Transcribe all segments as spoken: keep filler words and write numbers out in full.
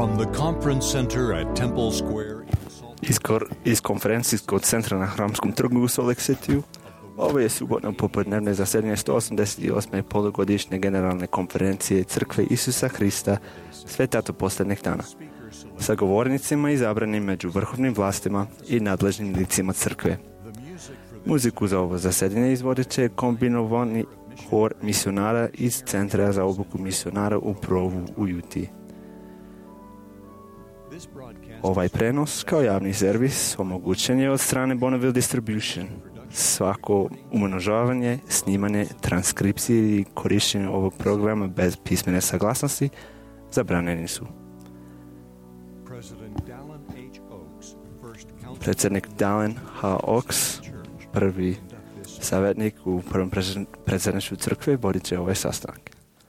From the conference center at Temple Square in Salt Iz, kor, iz konferencijskog centra na Hramskom trgu u Salt Lake City-u, ovo je subotno popodnevne zasedanje sto osamdeset osme polugodišnje generalne konferencije Crkve Isusa Hrista Svetato posljednjeg dana, sa govornicima izabranim među vrhovnim vlastima i nadležnim licima crkve. Muziku za ovo zasedanje izvodit će kombinovani hor misionara iz Centra za obuku misionara u Provu u Utah. Ovaj prenos kao javni servis omogućen je od strane Bonneville Distribution. Svako umnožavanje, snimanje, transkripcije i korištenje ovog programa bez pismene saglasnosti zabranjeni su. Predsjednik Dallin H. Oaks, prvi savjetnik u prvom predsjedništvu crkve, vodit će ovaj sastanak.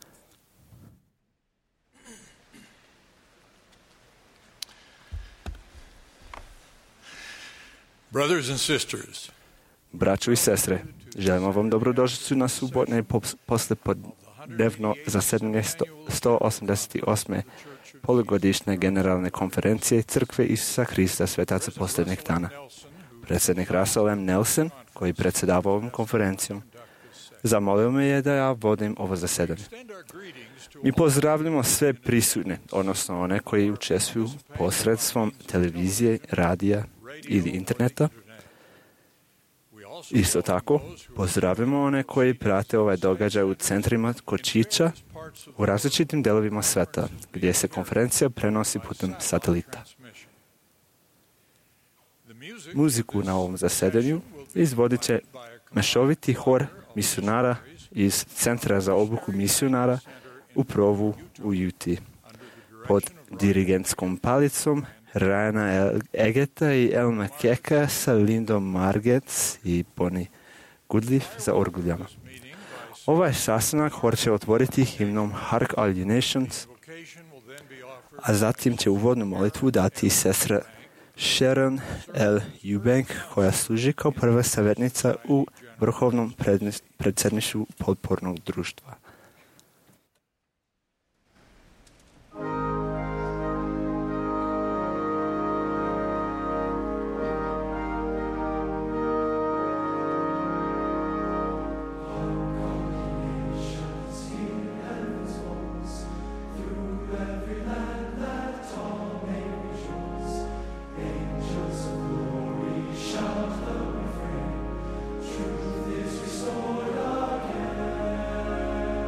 Brothers and sisters, Braćo i sestre, želimo vam dobrodošlicu na subotne poslijepodnevno zasedanje sto osamdeset osme polugodišnje generalne konferencije Crkve Isusa Hrista Svetaca posljednjeg dana. Predsjednik Russell M. Nelson, koji predsjedava ovom konferencijom, zamolio me je da ja vodim ovo zasedanje. Mi pozdravljamo sve prisutne, odnosno one koji učestvuju posredstvom televizije, radija ili interneta. Isto tako, pozdravimo one koji prate ovaj događaj u centrima kočića u različitim delovima sveta, gdje se konferencija prenosi putem satelita. Muziku na ovom zasedanju izvodit će mešoviti hor misionara iz Centra za obuku misionara u Provu u Utah pod dirigentskom palicom Ryana Egeta i Elma Keka sa Lindom Margetts i Bonnie Goodliff za orguljama. Ovaj sastanak hor će otvoriti himnom Hark All Ye Nations, a zatim će uvodnu molitvu dati sestra Sharon L. Eubank, koja služi kao prva savjetnica u vrhovnom predsjedništvu potpornog društva. Truth is restored again.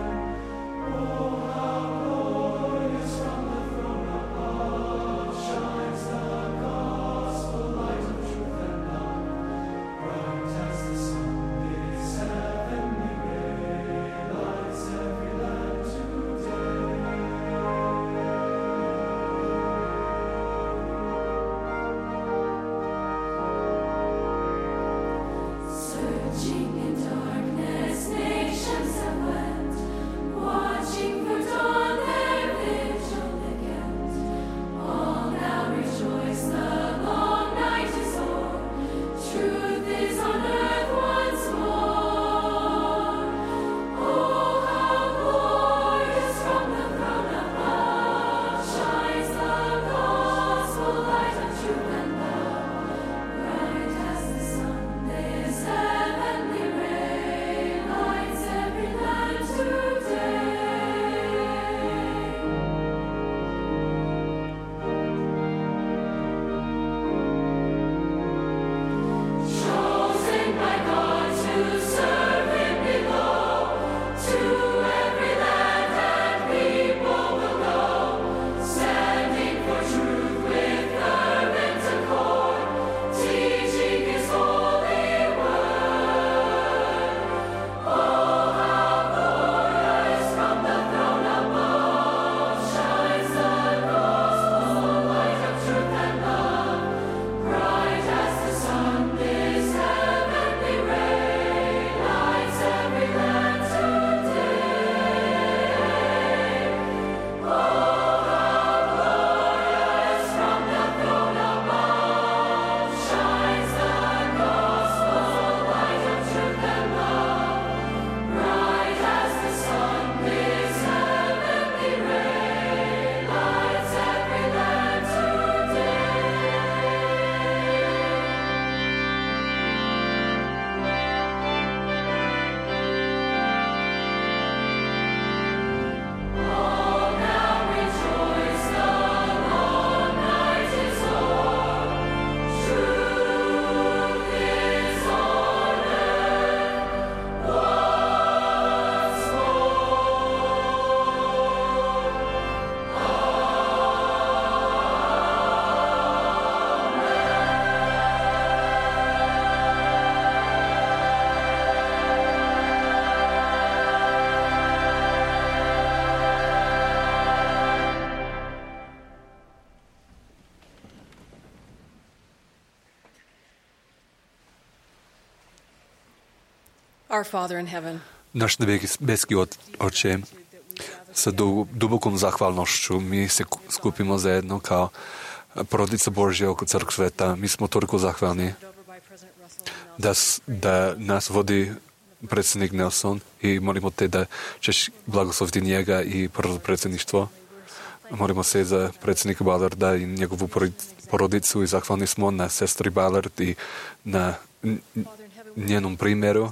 Our Father in heaven. Naš nebeski Oče, sa dubokom zahvalnošću mi se skupimo zajedno kao porodica Božja oko crkve sveta. Mi smo toliko zahvalni da, da nas vodi predsjednik Nelson i molimo te da ćeš blagosloviti njega i predsjedništvo. Molimo se za predsjednika Ballarda i njegovu porodicu i zahvalni smo na sestri Ballard i na njenom primjeru.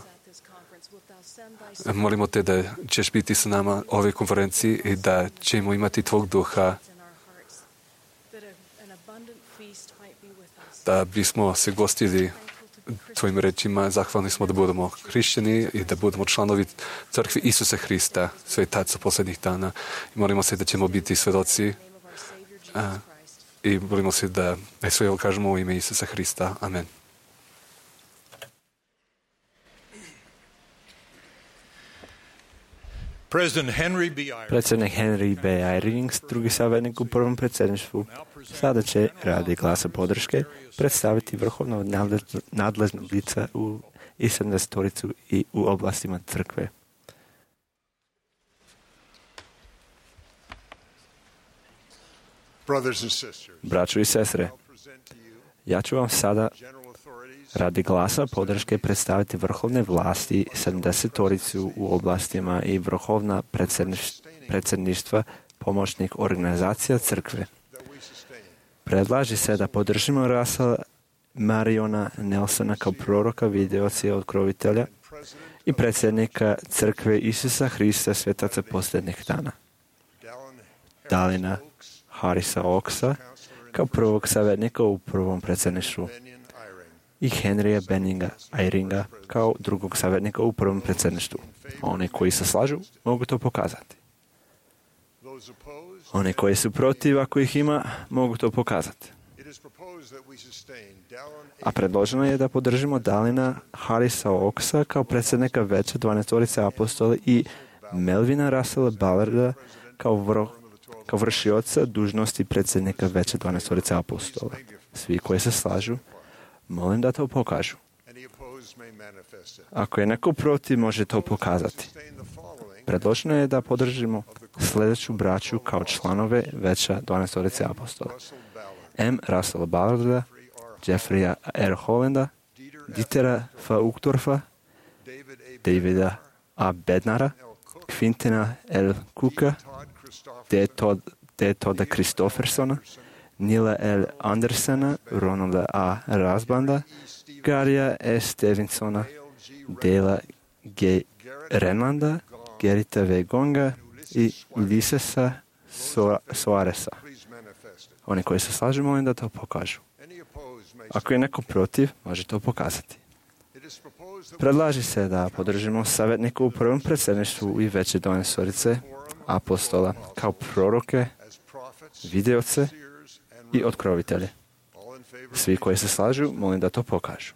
Molimo te da ćeš biti sa nama u ovoj konferenciji i da ćemo imati tvog duha, da bismo se gostili tvojim rečima. Zahvalni smo da budemo hrišćani i da budemo članovi crkve Isusa Hrista, svetaca posljednjih dana. I molimo se da ćemo biti svedoci a, i molimo se da sve ovo kažemo u ime Isusa Hrista. Amen. Predsjednik Henry B. Eyring, drugi savjetnik u prvom predsjedništvu, sada će radi glasa podrške predstaviti vrhovno nadležno lica u i sedamdesetoricu i u oblastima crkve. Braćo i sestre, ja ću vam sada radi glasa podrške predstaviti vrhovne vlasti sedamdesetoricu u oblastima i vrhovna predsjedništva pomoćnik organizacija crkve. Predlaži se da podržimo Russella Mariona Nelsona kao proroka, videoca i otkrovitelja i predsjednika crkve Isusa Hrista, svetaca posljednjih dana. Dalina Harrisa Oaksa kao prvog savjetnika u prvom predsjedništvu i Henrya Benninga Eyringa kao drugog savjetnika u prvom predsjedništvu. Oni koji se slažu mogu to pokazati. Oni koji su protiv, ako ih ima, mogu to pokazati. A predloženo je da podržimo Dalina Harrisa Oaksa kao predsjednika veća dvanaestorice apostola i Melvina Russella Ballarda kao, vro, kao vršioca dužnosti predsjednika veća dvanaestorice apostola. Svi koji se slažu, molim da to pokažu. Ako je neko protiv, može to pokazati. Predloženo je da podržimo sljedeću braću kao članove veća dvanaestorice apostola. M. Russella Ballarda, Jeffreya R. Hollanda, Dietera F. Uchtdorfa, Davida A. Bednara, Quintina L. Cooka, D. Todd, D. Todda Christoffersona, Nila L. Andersona, Ronalda A. Rasbanda, Garija S. Stevinsona, Dela G. Renlanda, Gerita V. Gonga i Ulisesa Soaresa. Oni koji se slažu, molim da to pokažu. Ako je neko protiv, može to pokazati. Predlaži se da podržimo savjetnika u prvom predsjedništvu i veće dvanaestorice apostola kao proroke, videoce i otkrovitelje. Svi koji se slažu, molim da to pokažu.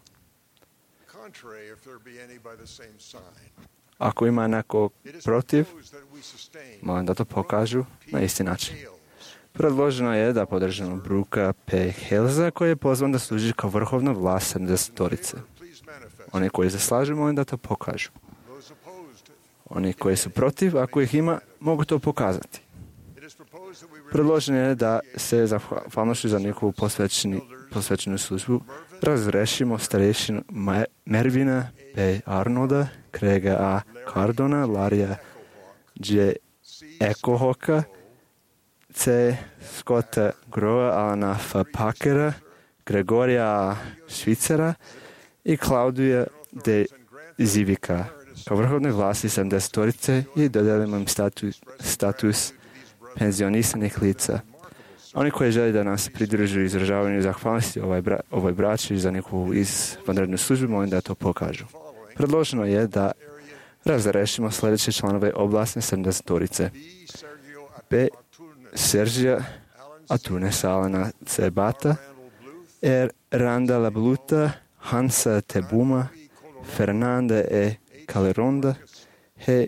Ako ima neko protiv, molim da to pokažu na isti način. Predloženo je da podržimo Bruka P. Helza, koji je pozvan da služi kao vrhovna vlast sedamdesetorice. Oni koji se slažu, molim da to pokažu. Oni koji su protiv, ako ih ima, mogu to pokazati. Predloženo je da se zahvalnošću za njihovu posvećenu službu razrešimo starešinu Mervina P. Arnolda, Craiga A. Cardona, Larija G. Ekohoka, C. Scotta Groa, Alana F. Packera, Gregorija A. Švicera i Klaudija D. Zivika kao vrhovne vlasti sedamdesetorice i dodelimo im status, status penzionisanih lica. Oni koji žele da nas pridružuju izražavanju zahvalnosti ovoj, bra, ovoj braći za njihovu izvanrednu službu, molim da to pokažu. Predloženo je da razrešimo sljedeće članove oblasne sedamdesetorice. B. Sergija Atunesa, Alana C. Bata, R. Randala Bluta, Hansa Tebuma, Fernanda E. Caleronda, He.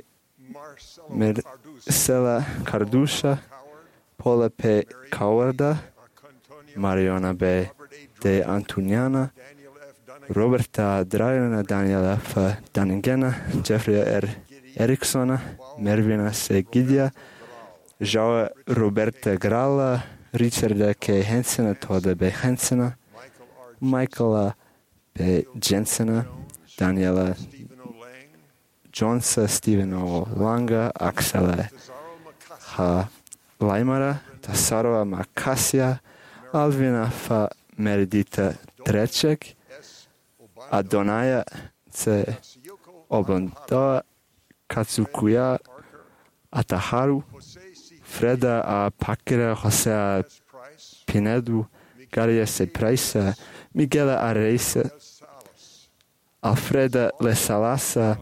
Marcela Carduša, Paula P. Cowarda, Mariona B. De Antuniana, Roberta Drajona, Daniela F. Dunningena, Jeffreya R. Eriksona, Mervina C. Gidija, Joa Roberta Grala, Richarda K. Hensena, Toda B. Hensena, Michaela P. Jensena, Daniela Jonesa, Stevena O. Langa, Aksela H. Lajmara, Tasarova Makasija, Alvina F. Meredita Trećeg, Adonaja C. Oblondoa, Katsukuya Ataharu, Freda A. Pakera, Josea Pinedu, Garija C. Praisa, Miguela A. Reisa, Alfreda Lesalasa,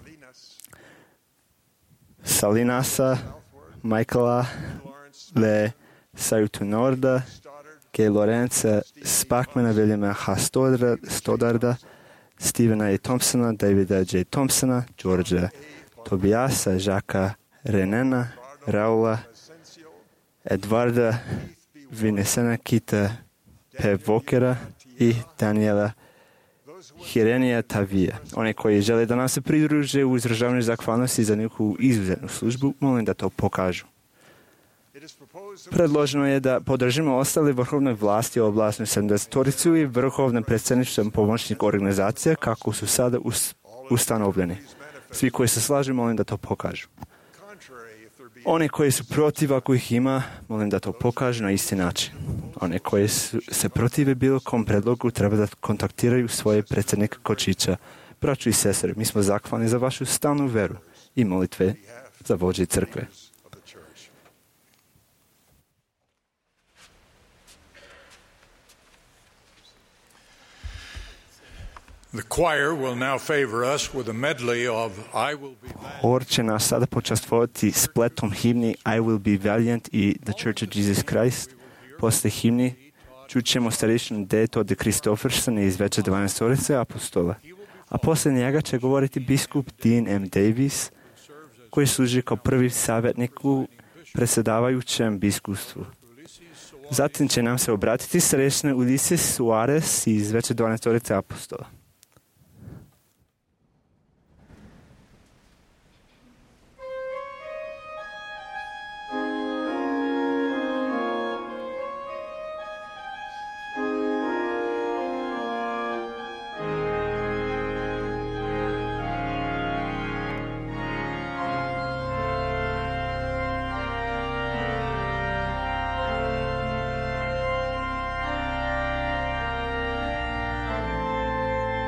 Salinasa, Michaela Le Sayutunorda, K. Lorenza Spakmana, Viljama H. Stodarda, Stevena E. Thompsona, Davida J. Thompsona, Georgia Tobiasa, Žaka Renena, Raula, Edvarda Vinesena, Kita P. Vokera i Daniela Hirenija Tavija. Oni koji žele da nam se pridruže u izražavanju zahvalnosti za njihovu izuzetnu službu, molim da to pokažu. Predloženo je da podržimo ostale vrhovne vlasti u oblasnoj sedamdesetoricu i vrhovne predsjedništvom pomoćnih organizacija kako su sada ustanovljeni. Svi koji se slažu, molim da to pokažu. Oni koji su protiv, ako ih ima, molim da to pokažu na isti način. Oni koji su, se protive bilo kom predlogu, treba da kontaktiraju svoje predsjednike Kočića. Braćo i sestre, mi smo zahvalni za vašu stalnu veru i molitve za vođe crkve. The choir will now favor us with a medley of I will be valiant. Hor će nas sada počastvovati spletom himni I will be valiant i The Church of Jesus Christ. Posle himni čućemo starešinu Deto de Christofferson iz Veće dvanaestorice apostola. A posle njega će govoriti biskup Dean M. Davis, koji služi kao prvi savjetnik u predsjedavajućem biskupstvu. Zatim će nam se obratiti starešina Ulises Suarez iz Veće dvanaestorice apostola. Thank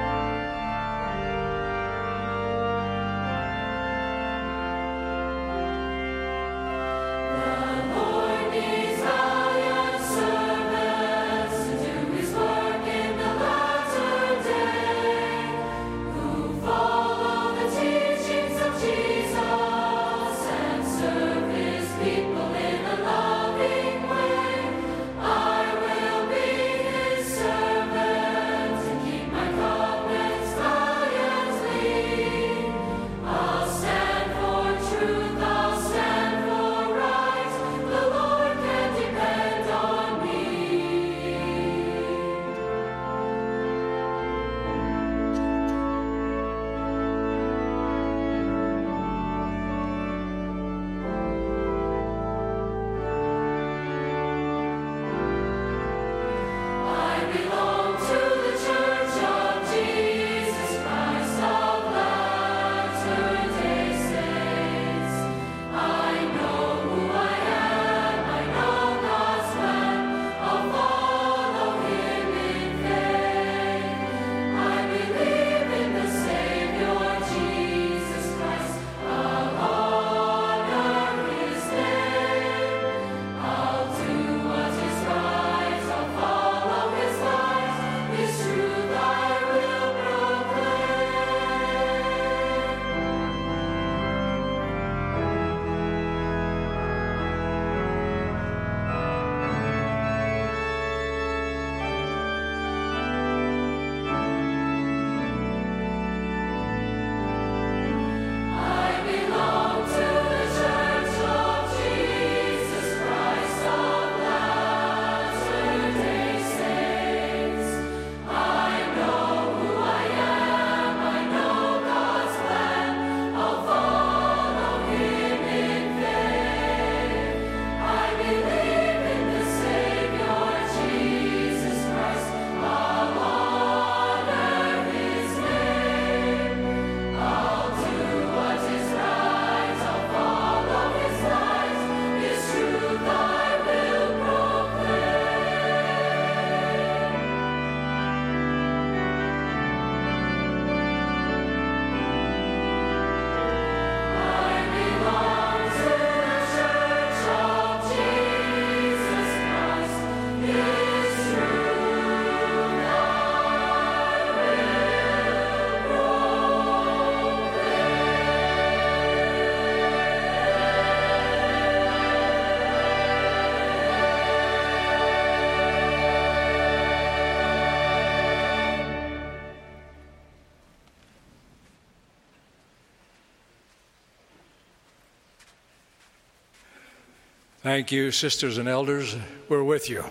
Thank you, sisters and elders. We're with you.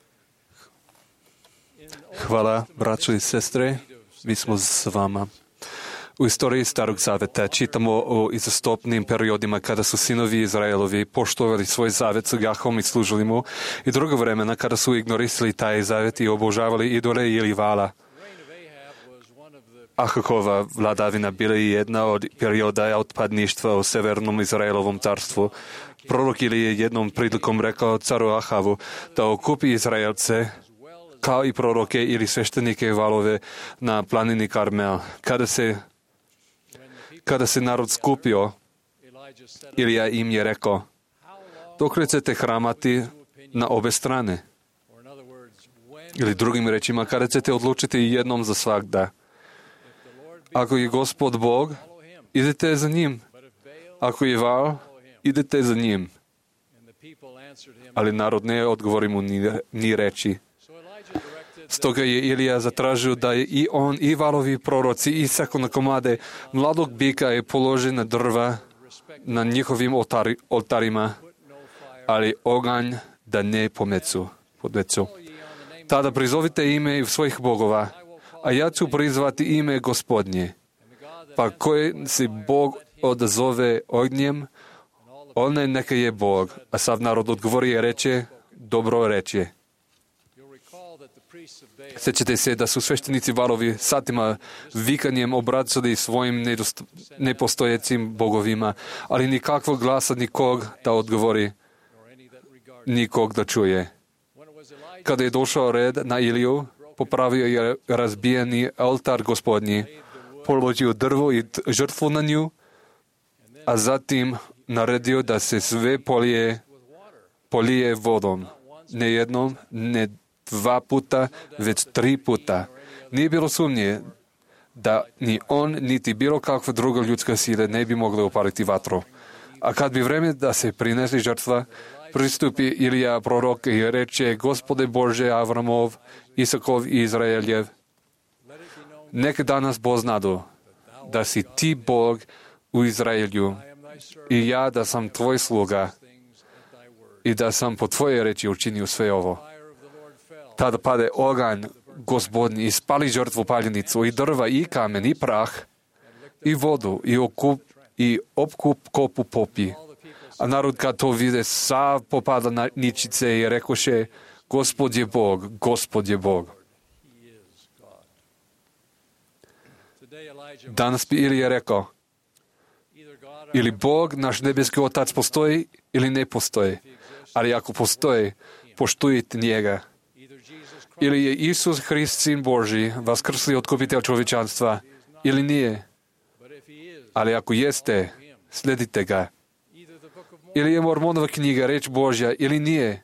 Hvala, braćo i sestre, mi smo s vama. U istoriji Starog zaveta čitamo o izastopnim periodima kada su sinovi Izraelovi poštovali svoj zavet sa Jahvom i služili mu, i drugo vremena kada su ignorisali taj zavet i obožavali idole ili vala. Ahakova vladavina bila je jedna od perioda otpadništva u severnom Izraelovom carstvu. Prorok Ili je jednom prilikom rekao caru Ahavu da okupi Izraelce kao i proroke ili sveštenike valove na planini Karmel. Kada se, kada se narod skupio, Ilija im je rekao: dokle ćete hramati na obe strane? Ili drugim rečima, kada ćete odlučiti jednom za svagda? Ako je Gospod Bog, idete za njim. Ako je Val, idete za njim. Ali narod ne odgovori mu ni, ni reči. Stoga je Ilija zatražio da je i on i Valovi proroci isako na komade mladog bika je položi na drva na njihovim oltari, oltarima, ali oganj da ne pomecu, podmecu. Tada prizovite ime svojih bogova, a ja ću prizvati ime Gospodnje. Pa koji se Bog odazove ognjem, onaj neka je Bog. A sav narod odgovori i reče: dobro reče. Sjećate se da su sveštenici Valovi satima vikanjem obraćali svojim nedost... nepostojećim bogovima, ali nikakvog glasa nikog da odgovori, nikog da čuje. Kada je došao red na Iliju, popravio je razbijeni oltar Gospodnji, položio drvo i žrtvu na nju, a zatim naredio da se sve polije, polije vodom. Ne jednom, ne dva puta, već tri puta. Nije bilo sumnje da ni on, niti bilo kakva druga ljudska sila ne bi mogla upaliti vatru. A kad bi vreme da se prinesi žrtva, pristupi Ilija prorok i reče: Gospode Bože Avramov, Isakov i Izraeljev, neka danas poznadu da si ti Bog u Izraelju i ja da sam tvoj sluga i da sam po tvoje reči učinio sve ovo. Tada pade oganj Gospodnji i spali žrtvu paljenicu i drva i kamen i prah i vodu i okup i opkup kopu popi. A narod kad to vide, sav popada na ničice i rekoše: Gospod je Bog, Gospod je Bog. Danas bi Ilija rekao: ili Bog, naš nebeski Otac, postoji ili ne postoji. Ali ako postoji, poštujte njega. Ili je Isus Hrist, Sin Božji, vaskrsli otkupitelj čovječanstva, ili nije. Ali ako jeste, sledite ga. Ili je Mormonova knjiga reč Božja, ili nije.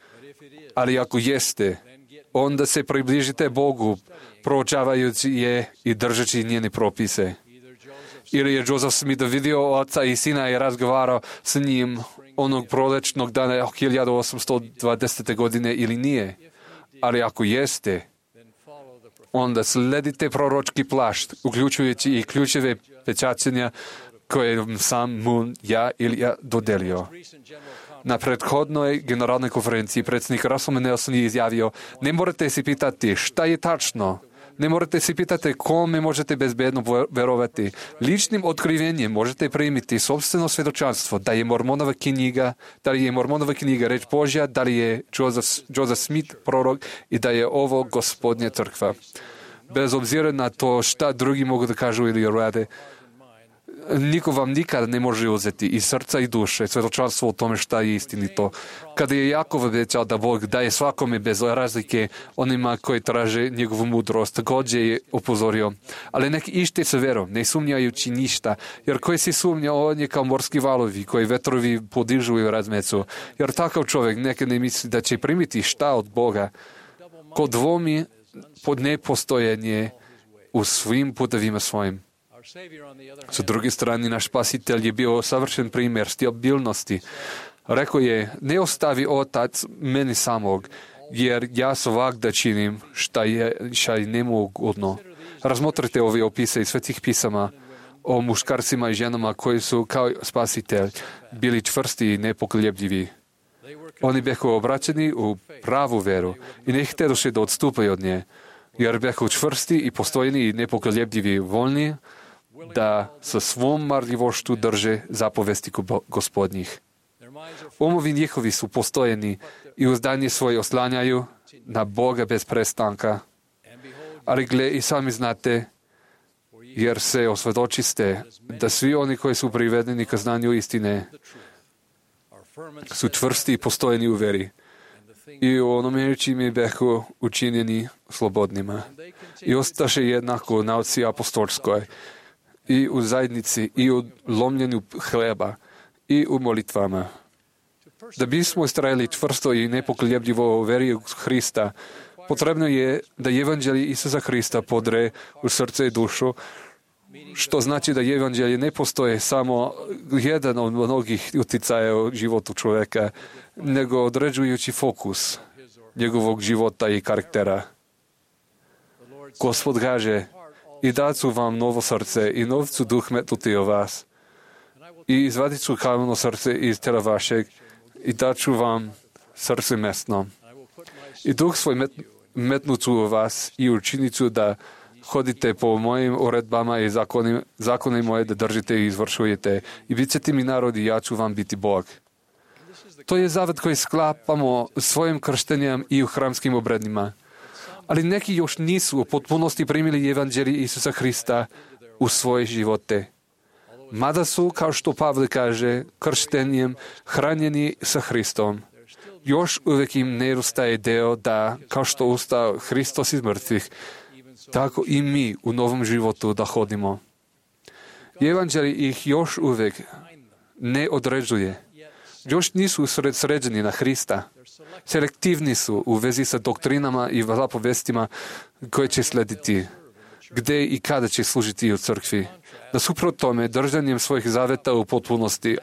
Ali ako jeste, onda se približite Bogu, proučavajući je i držeći njene propise. Ili je Joseph Smith vidio oca i sina i razgovarao s njim onog prolečnog dana hiljadu osamsto dvadesete godine, ili nije. Ali ako jeste, onda sledite proročki plašt, uključujući i ključeve pečaćenja koje sam mu ja ili ja dodelio. Na prethodnoj generalnoj konferenciji predsjednik Russell Nelson je izjavio: ne morate si pitati šta je tačno, ne morate si pitati kome možete bezbedno verovati. Ličnim otkrivenjem možete primiti sobstveno svjedočanstvo da je Mormonova knjiga, da li je Mormonova knjiga reč Božja, da li je Joseph, Joseph Smith prorok i da je ovo Gospodnja crkva. Bez obzira na to šta drugi mogu da kažu ili rade, niko vam nikada ne može uzeti iz srca i duše svjedočanstvo o tome šta je istinito. Kada je Jakov obećao da Bog daje svakome bez razlike onima koji traže njegovu mudrost, također je upozorio: ali nek ište sa verom, ne sumnjajući ništa, jer koji se sumnja, on je kao morski valovi koji vetrovi podižu i razmecu. Jer takav čovjek neka ne misli da će primiti šta od Boga, ko dvomi pod nepostojenje u svim putevima svojim. Sa druge strane, naš spasitelj je bio savršen primjer stabilnosti. Rekao je: ne ostavi Otac meni samog, jer ja svak da činim šta je, šta je nemogućno. Razmotrite ove opise iz svetih pisama o muškarcima i ženama koji su kao spasitelj bili čvrsti i nepokoljebljivi. Oni behu obraćeni u pravu vjeru i ne htjedoše da odstupaju od nje, jer behu čvrsti i postojni i nepokoljebljivi voljni da sa svom marljivošću drže zapovesti gospodnjih. Umovi njihovi su postojeni i uzdanje svoje oslanjaju na Boga bez prestanka. Ali gle, i sami znate, jer se osvjedočiste da svi oni koji su privedeni ka znanju istine su čvrsti i postojeni u veri i u onome čime behu učinjeni slobodnima. I ostaše jednako u nauci apostolskoj i u zajednici i u lomljenju hleba i u molitvama. Da bismo istrajali čvrsto i nepokoljebljivo u veri u Hrista, potrebno je da evanđelje Isusa Hrista podre u srce i dušu, što znači da evanđelje ne postoje samo jedan od mnogih utjecaja u životu čovjeka, nego određujući fokus njegovog života i karaktera. Gospod kaže, i dat ću vam novo srce i nov ću duh metnuti o vas i izvadit ću kameno srce iz tela vašeg i dat ću vam srce mesno. I duh svoj met, metnut ću u vas i učinit ću da hodite po mojim uredbama i zakoni, zakoni moje da držite i izvršujete. I bit ćete mi narod i ja ću vam biti Bog. To je zavet koji sklapamo svojim krštenjem i u hramskim obrednima. Ali neki još nisu u potpunosti primili evanđelje Isusa Hrista u svoje živote. Mada su, kao što Pavle kaže, krštenjem hranjeni sa Hristom. Još uvijek im nedostaje deo da, kao što ustao Hristos iz mrtvih, tako i mi u novom životu da hodimo. Evanđelje ih još uvijek ne određuje. Još nisu sređeni na Hrista. Selektivni su u vezi sa doktrinama i zapovestima koje će slediti, gdje i kada će služiti u crkvi. Nasuprot tome, držanjem svojih zaveta u potpunosti,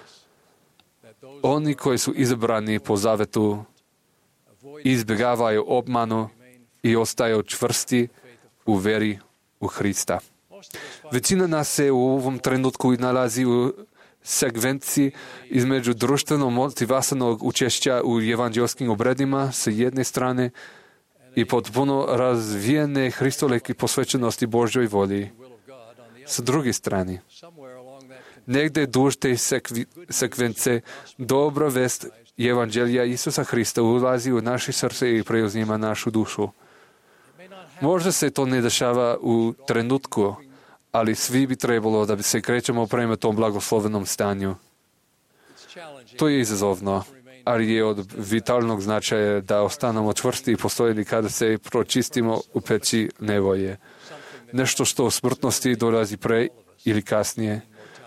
oni koji su izabrani po zavetu izbjegavaju obmanu i ostaju čvrsti u veri u Hrista. Većina nas se u ovom trenutku nalazi u sekvenciji između društveno motivasanog učešća u evanđelskim obredima s jedne strane i potpuno razvijene hristolike posvećenosti Božjoj volji s druge strane. Negdje duž te sekvi, sekvence dobra vest evanđelja Isusa Hrista ulazi u naše srce i preuzima našu dušu. Možda se to ne dešava u trenutku, ali svi bi trebalo da bi se krećemo prema tom blagoslovenom stanju. To je izazovno, ali je od vitalnog značaja da ostanemo čvrsti i postojeni kada se pročistimo u peći nevolje. Nešto što u smrtnosti dolazi pre ili kasnije.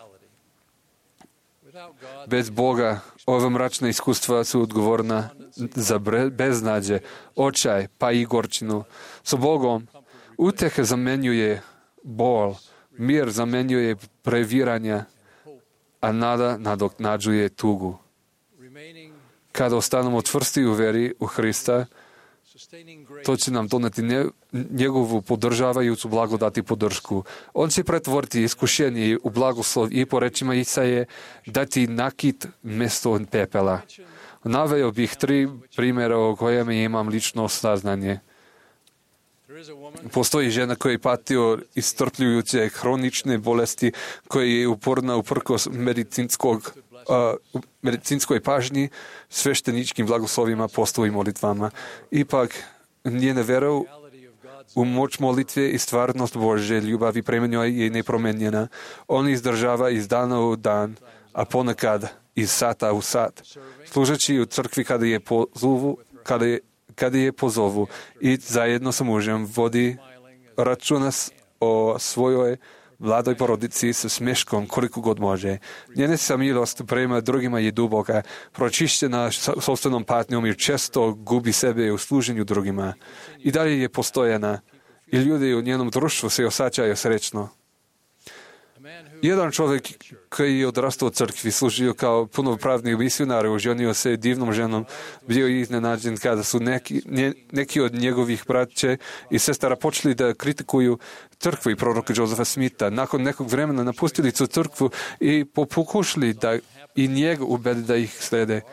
Bez Boga ova mračna iskustva su odgovorna za beznađe, očaj pa i gorčinu. Sa Bogom uteha zamenjuje bol, mir zamenjuje previranja, a nada nadoknađuje tugu. Kada ostanemo čvrsti u veri u Hrista, to će nam doneti njegovu podržavajuću blagodati podršku. On će pretvoriti iskušenje u blagoslov i po rečima Isaje dati nakit mjesto pepela. Naveo bih tri primjera o kojima imam lično saznanje. Postoji žena koja je patio istrpljujuće hronične bolesti, koja je uporna uprkos medicinskog uh, medicinskoj pažnji, svešteničkim blagoslovima, postoji molitvama. Ipak, njena vera u moć molitve i stvarnost Božje ljubavi prema njoj je nepromenjena. On izdržava iz dana u dan, a ponekad iz sata u sat. Služeći u crkvi kada je pozovu, kada je kada je pozovu i zajedno sa mužem vodi računa o svojoj mladoj porodici sa smješkom koliko god može. Njena samilost prema drugima je duboka, pročišćena sopstvenom patnjom i često gubi sebe u služenju drugima. I dalje je postojana i ljudi u njenom društvu se osjećaju srećno. Jedan čovjek koji je odrastao u crkvi, služio kao punopravni misionar, oženio se divnom ženom, bio je iznenađen kada su neki, ne, neki od njegovih braće i sestara počeli da kritikuju crkvu i proroka Josefa Smitha. Nakon nekog vremena napustili su crkvu i pokušali da i njega ubede da ih slede.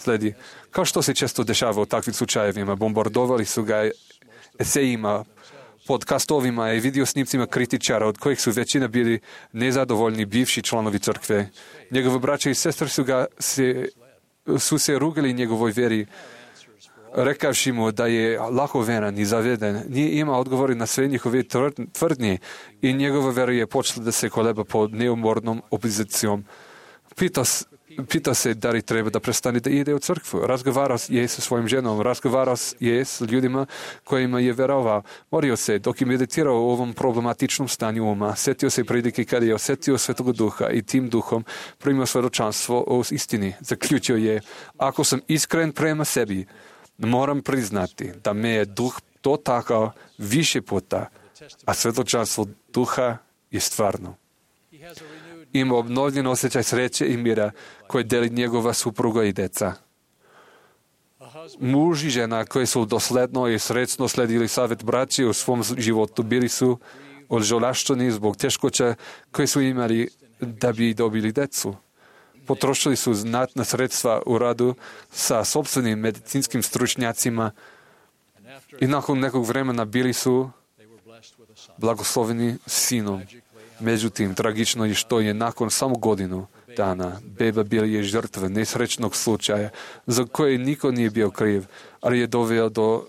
sledi. Kao što se često dešava u takvim slučajevima, bombardovali su ga esejima, podcastovima i videosnimcima kritičara, od kojih su većina bili nezadovoljni bivši članovi crkve. Njegove braće i sestre su, ga se, su se rugali njegovoj vjeri, rekavši mu da je lakoveran i zaveden. Nije imao odgovori na sve njihove tvrdnje i njegova vjera je počela da se koleba pod neumornom opozicijom. Pitao Pita se da li treba da prestane da ide u crkvu. Razgovarao je sa svojim ženom, razgovarao je s ljudima kojima je verovao. Morio se dok je meditirao u ovom problematičnom stanju uma. Sjetio se pridike kada je osjetio Svetoga Duha i tim duhom primio svjedočanstvo o istini. Zaključio je, ako sam iskren prema sebi, moram priznati da me je duh dotakao više puta, a svjedočanstvo duha je stvarno. Ima obnovljen osjećaj sreće i mira koje deli njegova supruga i deca. Muž i žena koji su dosledno i srećno sledili savjet braći u svom životu bili su ožalašteni zbog teškoća koje su imali da bi dobili decu. Potrošili su znatna sredstva u radu sa sopstvenim medicinskim stručnjacima i nakon nekog vremena bili su blagosloveni sinom. Međutim, tragično je što je nakon samo godinu dana beba bila je žrtva nesrećnog slučaja za koje niko nije bio kriv, ali je doveo do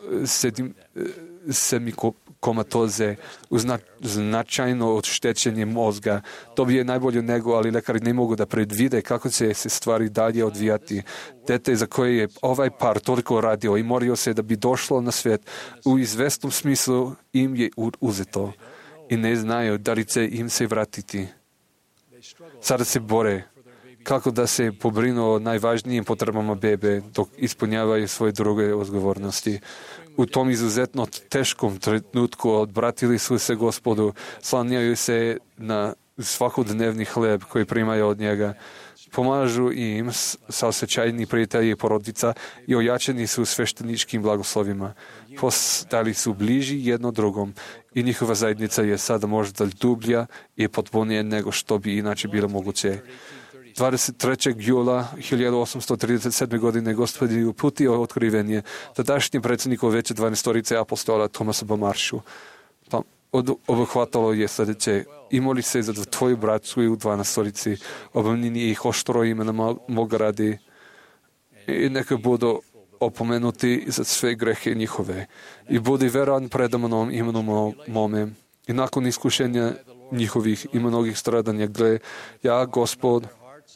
semikomatoze u zna, značajno oštećenje mozga. To bi je najbolje nego, ali lekari ne mogu da predvide kako će se stvari dalje odvijati. Dete za koje je ovaj par toliko radio i morio se da bi došlo na svijet, u izvesnom smislu im je uzeto i ne znaju da li će im se vratiti. Sada se bore kako da se pobrinu o najvažnijim potrebama bebe dok ispunjavaju svoje druge odgovornosti. U tom izuzetno teškom trenutku odbratili su se Gospodu, slanjaju se na svakodnevni hleb koji primaju od njega. Pomažu im saosećajni prijatelji i porodica i ojačeni su svešteničkim blagoslovima. Postali su bliži jedno drugom i njihova zajednica je sada možda dublja i potpunija nego što bi inače bilo moguće. dvadeset trećeg jula hiljadu osamsto trideset sedme. godine Gospod je uputio otkrivenje tadašnjem predsjedniku Veće dvanaestorice apostola Tomasa Bomaršu. Pa obuhvatalo je sljedeće: imali se za tvoju braću u dvanaestorici, obavljeni ih oštro imena moga radi i neka budu opomenuti za sve grehe njihove i budi veran predamanom imenu mome. I nakon iskušenja njihovih i mnogih stradanja, gle, ja, Gospod,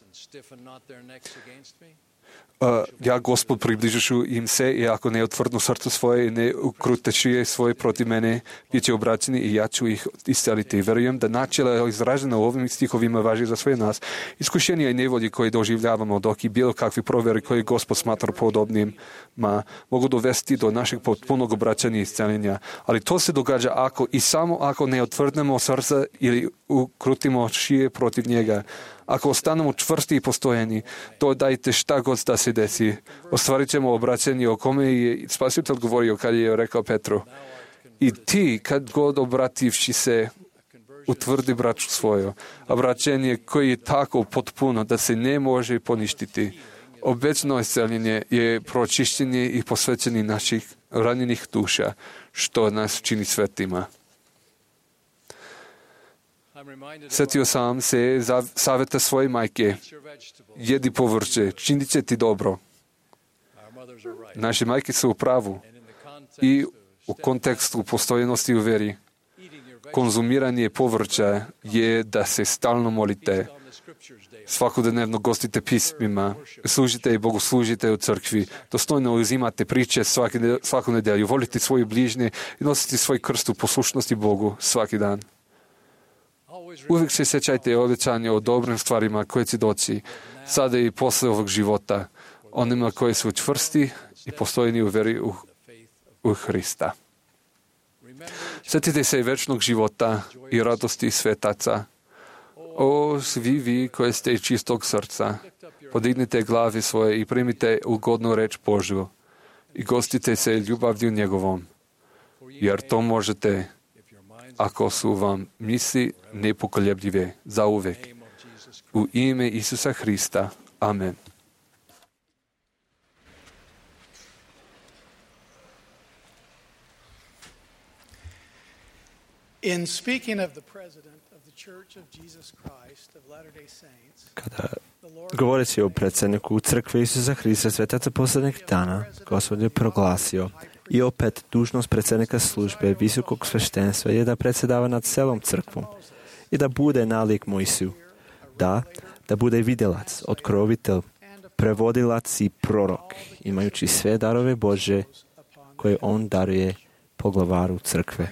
Uh, ja, Gospod, približišu im se i ako ne otvrdnu srce svoje i ne ukrute šije svoje protiv mene, bit će obraćeni i ja ću ih isceliti. Verujem da načela izražena u ovim stihovima važi za sve nas. Iskušenja i nevolji koje doživljavamo, dok i bilo kakvi provjeri koje Gospod smatra podobnim, ma, mogu dovesti do našeg potpunog obraćanja i isceljenja. Ali to se događa ako i samo ako ne otvrdnemo srce ili ukrutimo šije protiv njega. Ako ostanemo čvrsti i postojeni, to dajte šta god da se desi. Ostvarit ćemo obraćanje o kome je Spasitelj govorio kad je rekao Petru: i ti, kad god obrativši se, utvrdi braću svoju. Obraćanje koje je tako potpuno da se ne može poništiti. Obećano isceljenje je pročišćenje i posvećenje naših ranjenih duša, što nas čini svetima. Sjetio sam se za savjeta svoje majke: jedi povrće, činit će ti dobro. Naše majke su u pravu i u kontekstu postojenosti u veri. Konzumiranje povrća je da se stalno molite, svakodnevno gostite pismima, služite i Bogu služite u crkvi, dostojno uzimate priče svaki, svaku nedelju, volite svoje bližnje i nosite svoj krst u poslušnosti Bogu svaki dan. Uvijek se sjećajte obećanja o dobrim stvarima koje će doći sada i posle ovog života, onima koji su čvrsti i postojeni u veri u, u Hrista. Sjetite se večnog života i radosti svetaca. O, svi vi koji ste čistog srca, podignite glave svoje i primite ugodnu reč Božju i gostite se ljubavlju njegovom, jer to možete ako su vam misli nepokolebljive zauvek. U ime Isusa Hrista. Amen. In speaking of the president of the Church of Jesus Christ of Latter-day Saints, Kada govoreći o predsjedniku u crkvi Isusa Hrista svetaca posljednjeg dana, Gospod je proglasio i opet dužnost predsjednika službe visokog sveštenstva je da predsjedava nad celom crkvom i da bude nalik Mojsiju, da, da bude vidjelac, otkrovitelj, prevodilac i prorok, imajući sve darove Božje koje on daruje poglavaru crkve.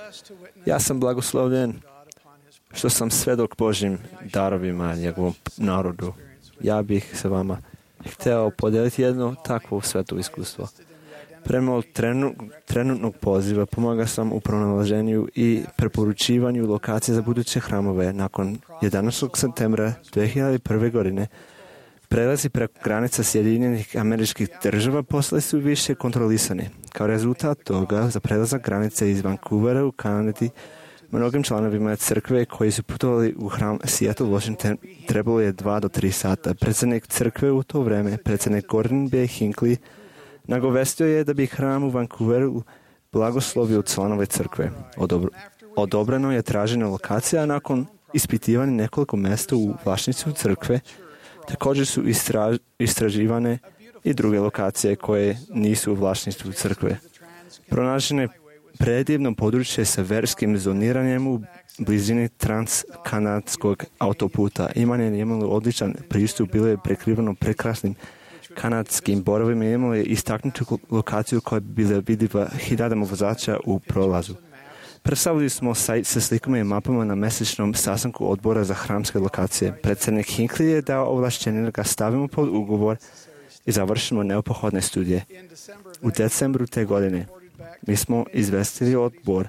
Ja sam blagoslovljen što sam svedok Božjim darovima njegovom narodu. Ja bih se vama hteo podijeliti jedno takvo sveto iskustvo. Prema trenu, trenutnog poziva pomaga sam u pronalaženju i preporučivanju lokacije za buduće hramove. Nakon jedanaestog septembra dve hiljade prve. godine prelazi preko granica Sjedinjenih Američkih Država postali su više kontrolisani. Kao rezultat toga, za prelazak granice iz Vancouvera u Kanadi, mnogim članovima crkve koji su putovali u hram Seattle, Washington, trebalo je dva do tri sata. Predsjednik crkve u to vreme, predsjednik Gordon B. Hinckley, nagovestio je da bi hram u Vancouveru blagoslovio članove crkve. Odobro, odobreno je tražena lokacija, a nakon ispitivanja nekoliko mjesta u vlasništvu crkve, također su istraž, istraživane i druge lokacije koje nisu u vlasništvu crkve. Pronađeno je predivno područje sa verskim zoniranjem u blizini transkanadskog autoputa. Imanje je imalo odličan pristup, bilo je prekriveno prekrasnim kanadskim borovima i imalo je istaknutu lokaciju koja bi bila vidljiva hiljadama vozača u prolazu. Predstavili smo sajt sa slikama i mapama na mjesečnom sastanku odbora za hramske lokacije. Predsjednik Hinckley je dao ovlašćenje da ga stavimo pod ugovor i završimo neophodne studije. U decembru te godine mi smo izvestili odbor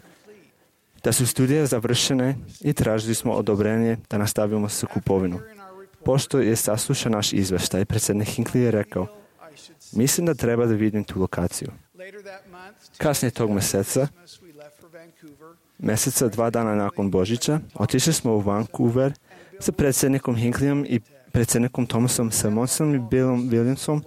da su studije završene i tražili smo odobrenje da nastavimo sa kupovinu. Pošto je saslušao naš izveštaj, predsjednik Hinckley je rekao: mislim da treba da vidim tu lokaciju. Kasnije tog mjeseca, mjeseca dva dana nakon Božića, otišli smo u Vancouver sa predsjednikom Hinkleyom i predsjednikom Thomasom Simonsom i Billom Williamsom,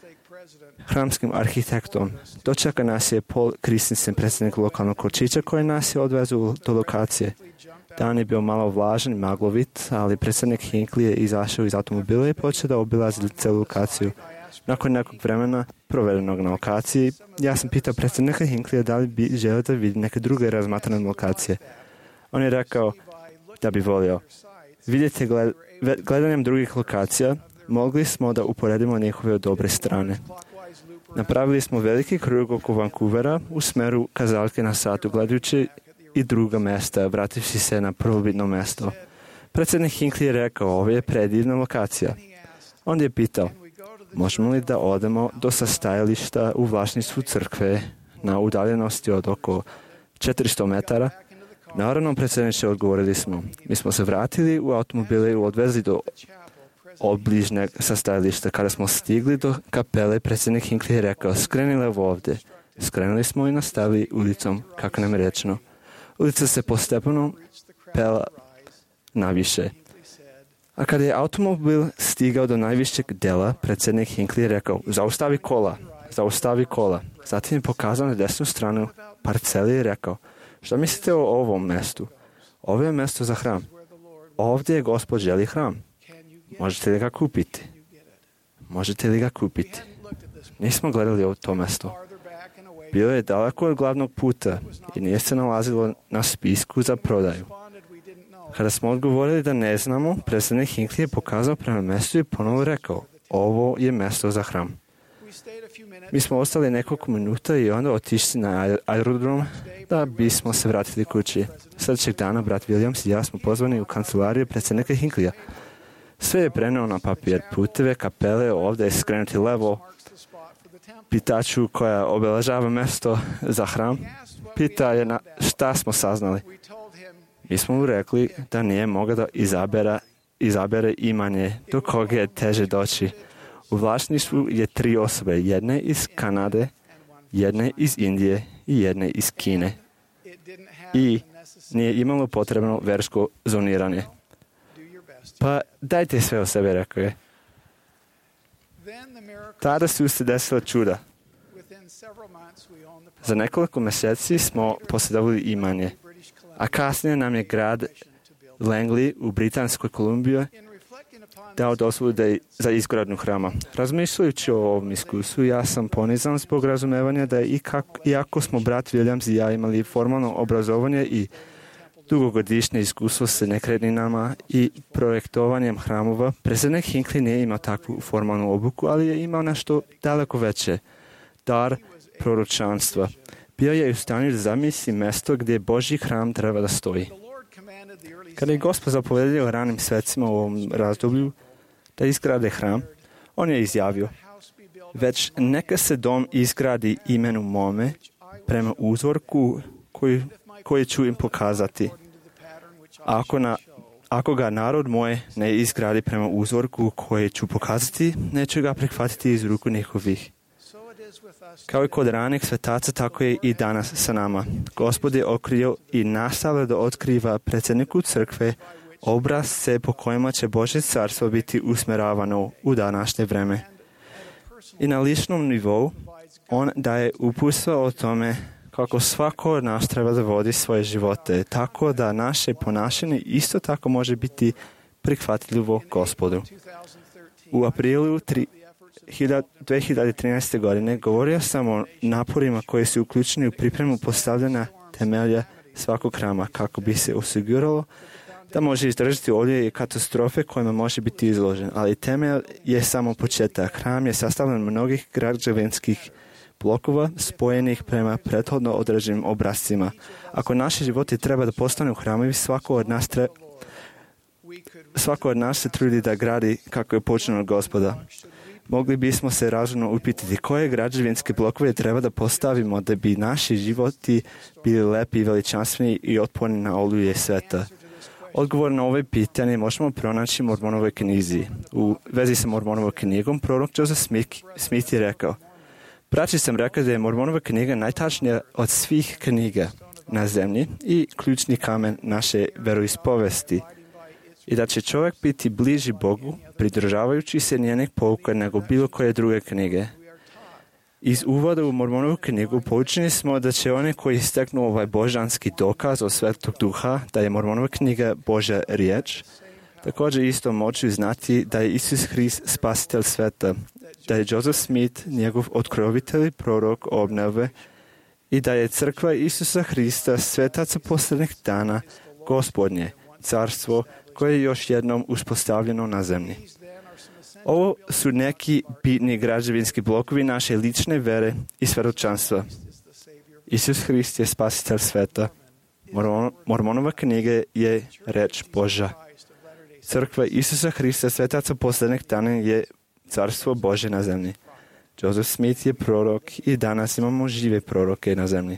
hramskim arhitektom. Dočeka nas je Paul Christensen, predsjednik lokalnog kočića, koji nas je odvezao do lokacije. Dan je bio malo vlažan i maglovit, ali predsjednik Hinckley je izašao iz automobila i počeo da obilazi celu lokaciju. Nakon nekog vremena provedenog na lokaciji, ja sam pitao predsjednika Hinckley da li bi želio da vidi neke druge razmatrane lokacije. On je rekao da bi volio. Vidjeti gled, gledanjem drugih lokacija, mogli smo da uporedimo njihove dobre strane. Napravili smo veliki krug oko Vancouvera u smeru kazaljke na satu, gledajući i druga mjesta, vrativši se na prvobitno mjesto. Predsjednik Hinckley je rekao: ovo je predivna lokacija. On je pitao: možemo li da odemo do sastajališta u vlasništvu crkve na udaljenosti od oko četiristo metara? Naravno, predsjedniče, odgovorili smo. Mi smo se vratili u automobile i odvezli do obližnjeg sastajališta. Kada smo stigli do kapele, predsjednik Hinckley je rekao: skreni levo ovdje. Skrenuli smo i nastavili ulicom, kako nam je rečeno. Ulica se postepeno pela naviše. A kada je automobil stigao do najvišeg dela, predsjednik Hinckley je rekao: zaustavi kola, zaustavi kola. Zatim je pokazao na desnu stranu parceli i rekao: što mislite o ovom mjestu? Ovo je mjesto za hram. Ovdje je Gospod želi hram. Možete li ga kupiti? Možete li ga kupiti? Nismo gledali ovo to mjesto. Bilo je daleko od glavnog puta i nije se nalazilo na spisku za prodaju. Kada smo odgovorili da ne znamo, predsjednik Hinckley je pokazao prema mjestu i ponovo rekao: ovo je mjesto za hram. Mi smo ostali nekoliko minuta i onda otišli na aerodrom da bismo se vratili kući. Sljedećeg dana brat Williams i ja smo pozvani u kancelariju predsjednika Hinckleyja. Sve je preneo na papir, puteve, kapele, ovdje je skrenuti levo. Pitaču koja obeležava mjesto za hram, pita je na šta smo saznali. Mi smo mu rekli da nije mogao da izabera, izabere imanje do koga je teže doći. U vlasništvu je tri osobe, jedne iz Kanade, jedne iz Indije i jedne iz Kine. I nije imalo potrebno versko zoniranje. Pa dajte sve o sebe, rekao je. Tada su se desila čuda. Za nekoliko mjeseci smo posjedovali imanje. a kasnije nam je grad Langley u Britanskoj Kolumbiji dao dozvolu za izgradnju hrama. Razmišljajući o ovom iskustvu, ja sam ponizan zbog razumevanja da je iako smo brat Williams i ja imali formalno obrazovanje i dugogodišnje iskustvo sa nekretninama i projektovanjem hramova, predsjednik Hinckley nije imao takvu formalnu obuku, ali je imao nešto daleko veće, dar proročanstva. Bio je u stanju da zamisli mjesto gdje Božji hram treba da stoji. Kada je Gospod zapovedio ranim svecima u ovom razdoblju da izgrade hram, on je izjavio: već neka se dom izgradi imenu mome prema uzorku koji, koji ću im pokazati. Ako, na, ako ga narod moje ne izgradi prema uzorku koji ću pokazati, neću ga prihvatiti iz ruku njihovih. Kao i kod ranih svetaca, tako je i danas sa nama. Gospod je otkrio i nastavlja da otkriva predsjedniku crkve obrazce po kojima će Božje carstvo biti usmjeravano u današnje vreme. I na ličnom nivou on daje uputstva o tome kako svako od nas treba da vodi svoje živote, tako da naše ponašanje isto tako može biti prihvatljivo Gospodu. U aprilu dve hiljade trinaeste. godine govorio sam o naporima koji su uključeni u pripremu postavljanja temelja svakog hrama kako bi se osiguralo da može izdržati olje i katastrofe kojima može biti izložen. Ali temelj je samo početak. Hram je sastavljen mnogih građevinskih blokova spojenih prema prethodno određenim obrascima. Ako naši životi treba da postanu hramovi, svako od nas tre... svako od nas se trudi da gradi kako je počinjeno od Gospoda. Mogli bismo se razumno upitati koje građevinske blokove treba da postavimo da bi naši životi bili lepi i veličanstveni i otporni na oluje sveta. Odgovor na ove pitanje možemo pronaći u Mormonovoj knjizi. U vezi sa Mormonovom knjigom, prorok Joseph Smith, Smith je rekao: braći sam rekao da je Mormonova knjiga najtačnija od svih knjiga na zemlji i ključni kamen naše veroispovesti. I da će čovjek biti bliži Bogu, pridržavajući se njenih pouka nego bilo koje druge knjige. Iz uvoda u Mormonovu knjigu poučeni smo da će oni koji steknu ovaj božanski dokaz od Svetog Duha, da je Mormonova knjiga Božja riječ, također isto moći znati da je Isus Hrist spasitelj sveta, da je Joseph Smith njegov otkrovitelj, prorok obnove i da je crkva Isusa Hrista svetaca posljednjih dana Gospodnje, carstvo koje je još jednom uspostavljeno na zemlji. Ovo su neki bitni građevinski blokovi naše lične vere i svjedočanstva. Isus Hrist je spasitelj sveta. Mormonova knjiga je reč Božja. Crkva Isusa Hrista svetaca posljednjih dana je carstvo Božje na zemlji. Joseph Smith je prorok i danas imamo žive proroke na zemlji.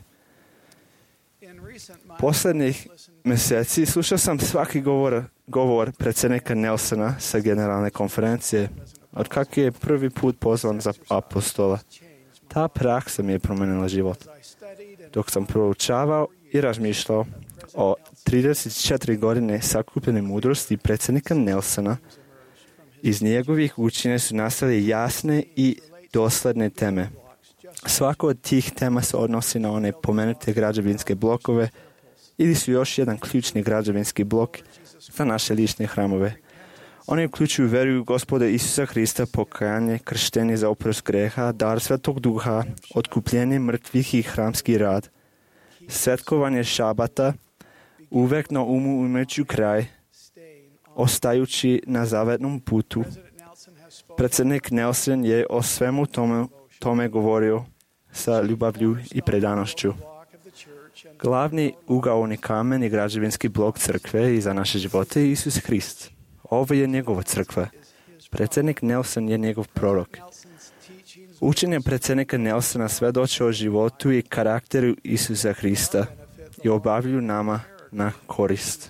Posljednjih mjeseci slušao sam svaki govor, govor predsjednika Nelsona sa generalne konferencije, od kako je prvi put pozvan za apostola. Ta praksa mi je promenila život. Dok sam proučavao i razmišljao o trideset četiri godine sakupljene mudrosti predsjednika Nelsona, iz njegovih učenja su nastale jasne i dosledne teme. Svako od tih tema se odnosi na one pomenute građevinske blokove ili su još jedan ključni građevinski blok za naše lične hramove. Oni uključuju veru u Gospoda Isusa Hrista, pokajanje, krštenje za oprost greha, dar Svetog Duha, otkupljenje mrtvih i hramski rad, svetkovanje šabata, uvek na umu imajući kraj, ostajući na zavetnom putu. Predsjednik Nelson je o svemu tome, tome govorio sa ljubavlju i predanošću. Glavni ugaoni kamen i građevinski blok crkve i za naše živote je Isus Hrist. Ovo je njegova crkva. Predsjednik Nelson je njegov prorok. Učenje predsjednika Nelsona svedoče o životu i karakteru Isusa Hrista i obavljaju nama na korist.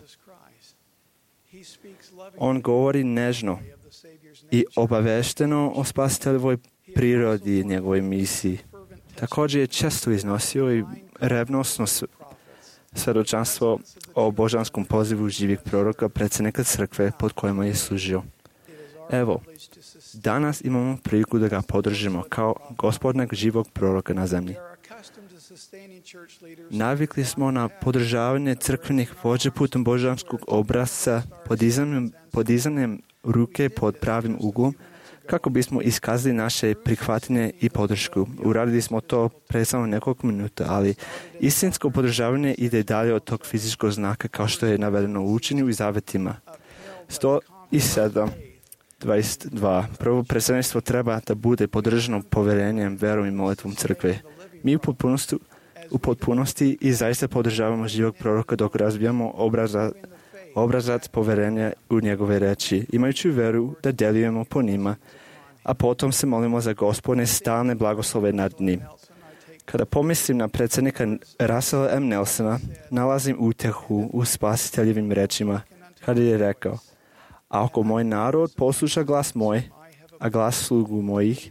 On govori nežno i obavešteno o spasiteljevoj prirodi i njegovoj misiji. Također je često iznosio i revnosno svjedočanstvo o božanskom pozivu živih proroka predsjednika crkve pod kojima je služio. Evo, danas imamo priliku da ga podržimo kao gospodnog živog proroka na zemlji. Navikli smo na podržavanje crkvenih vođa putem božanskog obrazca, podizanjem, podizanjem ruke pod pravim uglom, kako bismo iskazali naše prihvatanje i podršku. Uradili smo to pre samo nekoliko minuta, ali istinsko podržavanje ide dalje od tog fizičkog znaka, kao što je navedeno u učenju i zavetima. sto sedam dvadeset dva. Prvo predstavništvo treba da bude podržano poverenjem, verom i molitvom crkve. Mi u potpunosti, u potpunosti i zaista podržavamo živog proroka dok razvijamo obraza, obrazac poverenja u njegove reči, imajući veru da djelujemo po njima, a potom se molimo za Gospodne stalne blagoslove nad njim. Kada pomislim na predsjednika Russella M. Nelsona, nalazim utjehu u spasiteljevim rečima, kada je rekao: a ako moj narod posluša glas moj, a glas slugu mojih,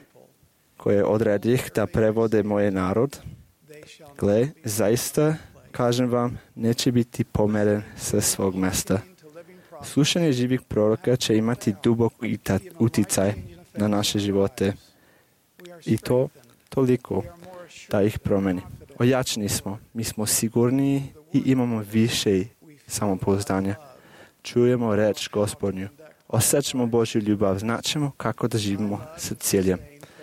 koje odredih da prevode moje narod, gle, zaista, kažem vam, neće biti pomeren sa svog mesta. Slušanje živih proroka će imati dubok uticaj na naše živote i to toliko da ih promeni. Ojačni smo, mi smo sigurniji i imamo više samopouzdanja. Čujemo reč Gospodnju, osjećamo Božju ljubav, značimo kako da živimo sa ciljem.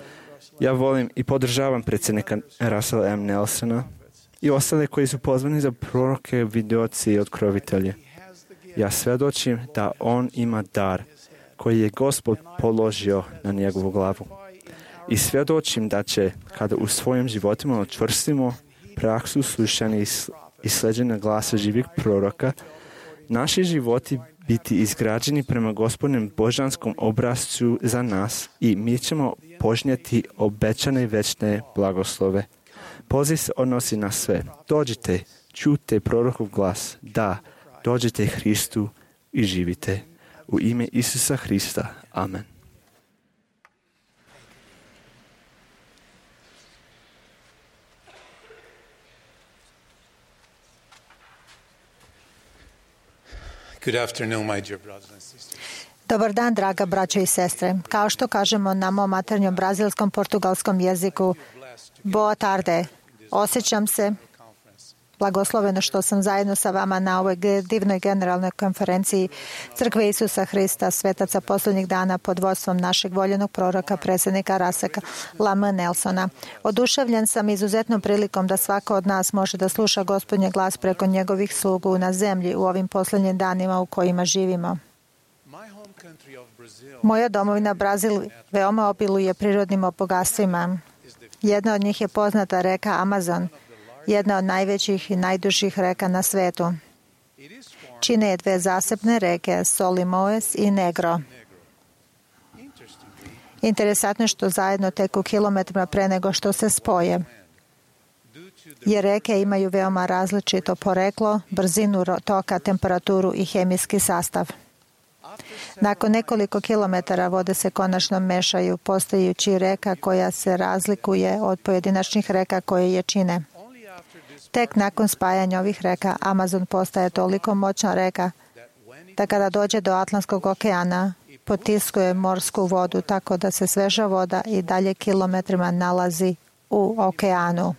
Ja volim i podržavam predsjednika Russella M. Nelsona i ostale koji su pozvani za proroke, vidioci i otkrovitelje. Ja svjedočim da on ima dar koji je Gospod položio na njegovu glavu. I svjedočim da će, kada u svojim životima učvrstimo praksu slušanja i sleđenja glasa živih proroka, naši životi biti izgrađeni prema Gospodnjem božanskom obrazcu za nas i mi ćemo požnjeti obećane večne blagoslove. Poziv se odnosi na sve. Dođite, čujte prorokov glas. Da, dođite Hristu i živite. U ime Isusa Hrista. Amen. Good afternoon, my dear brothers and sisters. Dobar dan, draga braćo i sestre. Kao što kažemo na mom maternjem brazilskom portugalskom jeziku, boa tarde. Osjećam se blagosloveno što sam zajedno sa vama na ovoj divnoj generalnoj konferenciji Crkve Isusa Hrista, svetaca posljednjih dana pod vodstvom našeg voljenog proroka, predsjednika Russella M. Nelsona. Oduševljen sam izuzetnom prilikom da svako od nas može da sluša Gospodnji glas preko njegovih slugu na zemlji u ovim posljednjim danima u kojima živimo. Moja domovina Brazil veoma obiluje prirodnim bogatstvima. Jedna od njih je poznata reka Amazon, jedna od najvećih i najdužih reka na svetu. Čine je dve zasebne reke, Solimoes i Negro. Interesantno je što zajedno teku kilometrima pre nego što se spoje. Jer reke imaju veoma različito poreklo, brzinu toka, temperaturu i hemijski sastav. Nakon nekoliko kilometara vode se konačno mešaju, postajući reka koja se razlikuje od pojedinačnih reka koje je čine. Tek nakon spajanja ovih reka, Amazon postaje toliko moćna reka da kada dođe do Atlantskog okeana, potiskuje morsku vodu tako da se sveža voda i dalje kilometrima nalazi u okeanu.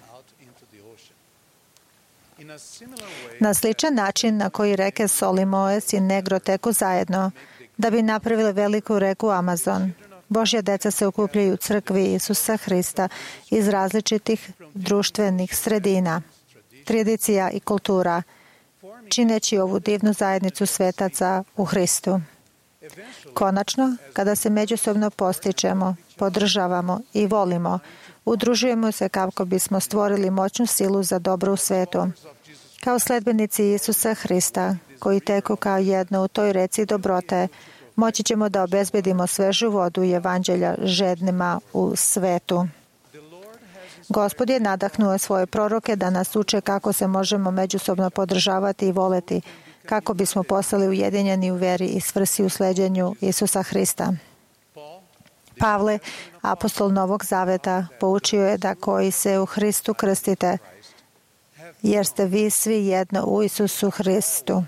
Na sličan način na koji reke Solimoes i Negro teku zajedno, da bi napravili veliku reku Amazon, Božja deca se okupljaju u crkvi Isusa Hrista iz različitih društvenih sredina, tradicija i kultura, čineći ovu divnu zajednicu svetaca u Hristu. Konačno, kada se međusobno postičemo, podržavamo i volimo, udružujemo se kako bismo stvorili moćnu silu za dobro u svetu. Kao sledbenici Isusa Hrista, koji teku kao jedno u toj reci dobrote, moći ćemo da obezbedimo svežu vodu i evanđelja žednima u svetu. Gospod je nadahnuo svoje proroke da nas uče kako se možemo međusobno podržavati i voleti, kako bismo postali ujedinjeni u veri i svrsi u sleđenju Isusa Hrista. Pavle, apostol Novog Zaveta, poučio je da koji se u Hristu krstite, jer ste vi svi jedno u Isusu Hristu.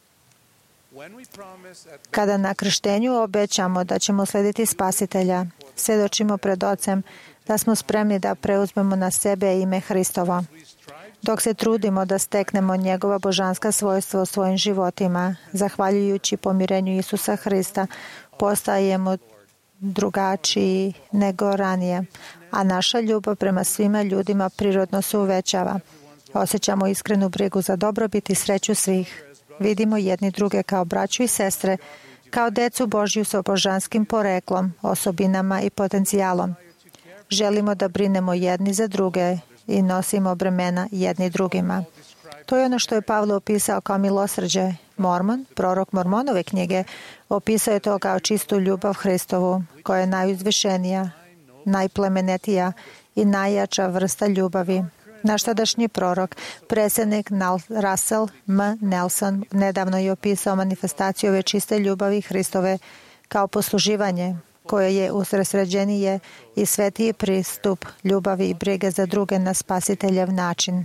Kada na krštenju obećamo da ćemo slediti Spasitelja, svjedočimo pred Ocem da smo spremni da preuzmemo na sebe ime Hristovo. Dok se trudimo da steknemo njegova božanska svojstva u svojim životima, zahvaljujući pomirenju Isusa Hrista, postajemo drugačiji nego ranije, a naša ljubav prema svima ljudima prirodno se uvećava. Osjećamo iskrenu brigu za dobrobit i sreću svih. Vidimo jedni druge kao braću i sestre, kao decu Božju sa božanskim poreklom, osobinama i potencijalom. Želimo da brinemo jedni za druge i nosimo bremena jedni drugima. To je ono što je Pavle opisao kao milosrđe. Mormon, prorok Mormonove knjige, opisao je to kao čistu ljubav Hristovu, koja je najuzvišenija, najplemenetija i najjača vrsta ljubavi. Naš tadašnji prorok, predsjednik Russell M. Nelson, nedavno je opisao manifestaciju ove čiste ljubavi Hristove kao posluživanje, koje je usredsređenije i svetiji pristup ljubavi i brige za druge na spasiteljev način.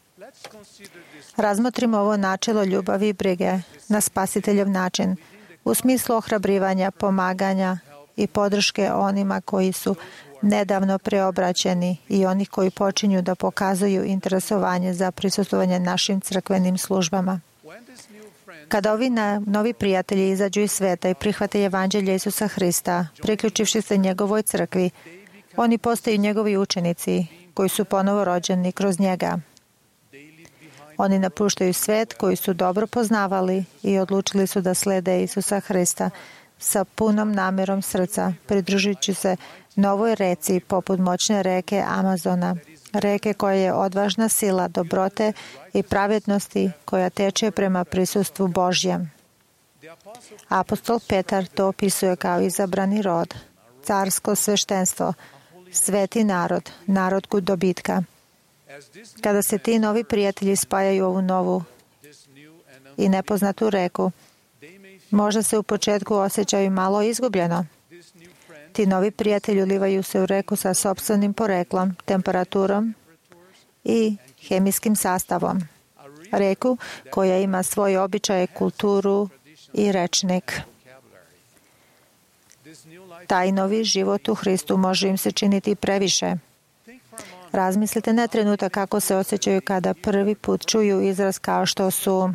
Razmotrimo ovo načelo ljubavi i brige na spasiteljev način u smislu ohrabrivanja, pomaganja i podrške onima koji su nedavno preobraćeni i onih koji počinju da pokazuju interesovanje za prisustvovanje našim crkvenim službama. Kada ovi novi prijatelji izađu iz sveta i prihvate evanđelje Isusa Hrista, priključivši se njegovoj crkvi, oni postaju njegovi učenici koji su ponovo rođeni kroz njega. Oni napuštaju svet koji su dobro poznavali i odlučili su da slede Isusa Hrista sa punom namjerom srca, pridružujući se novoj reci poput moćne reke Amazona, reke koja je odvažna sila dobrote i pravednosti koja teče prema prisustvu Božjem. Apostol Petar to opisuje kao izabrani rod, carsko sveštenstvo, sveti narod, narod kod dobitka. Kada se ti novi prijatelji spajaju u ovu novu i nepoznatu reku, možda se u početku osjećaju malo izgubljeno. Ti novi prijatelji ulivaju se u reku sa sopstvenim poreklom, temperaturom i hemijskim sastavom. Reku koja ima svoje običaje, kulturu i rečnik. Taj novi život u Hristu može im se činiti previše. Razmislite na trenutak kako se osjećaju kada prvi put čuju izraz kao što su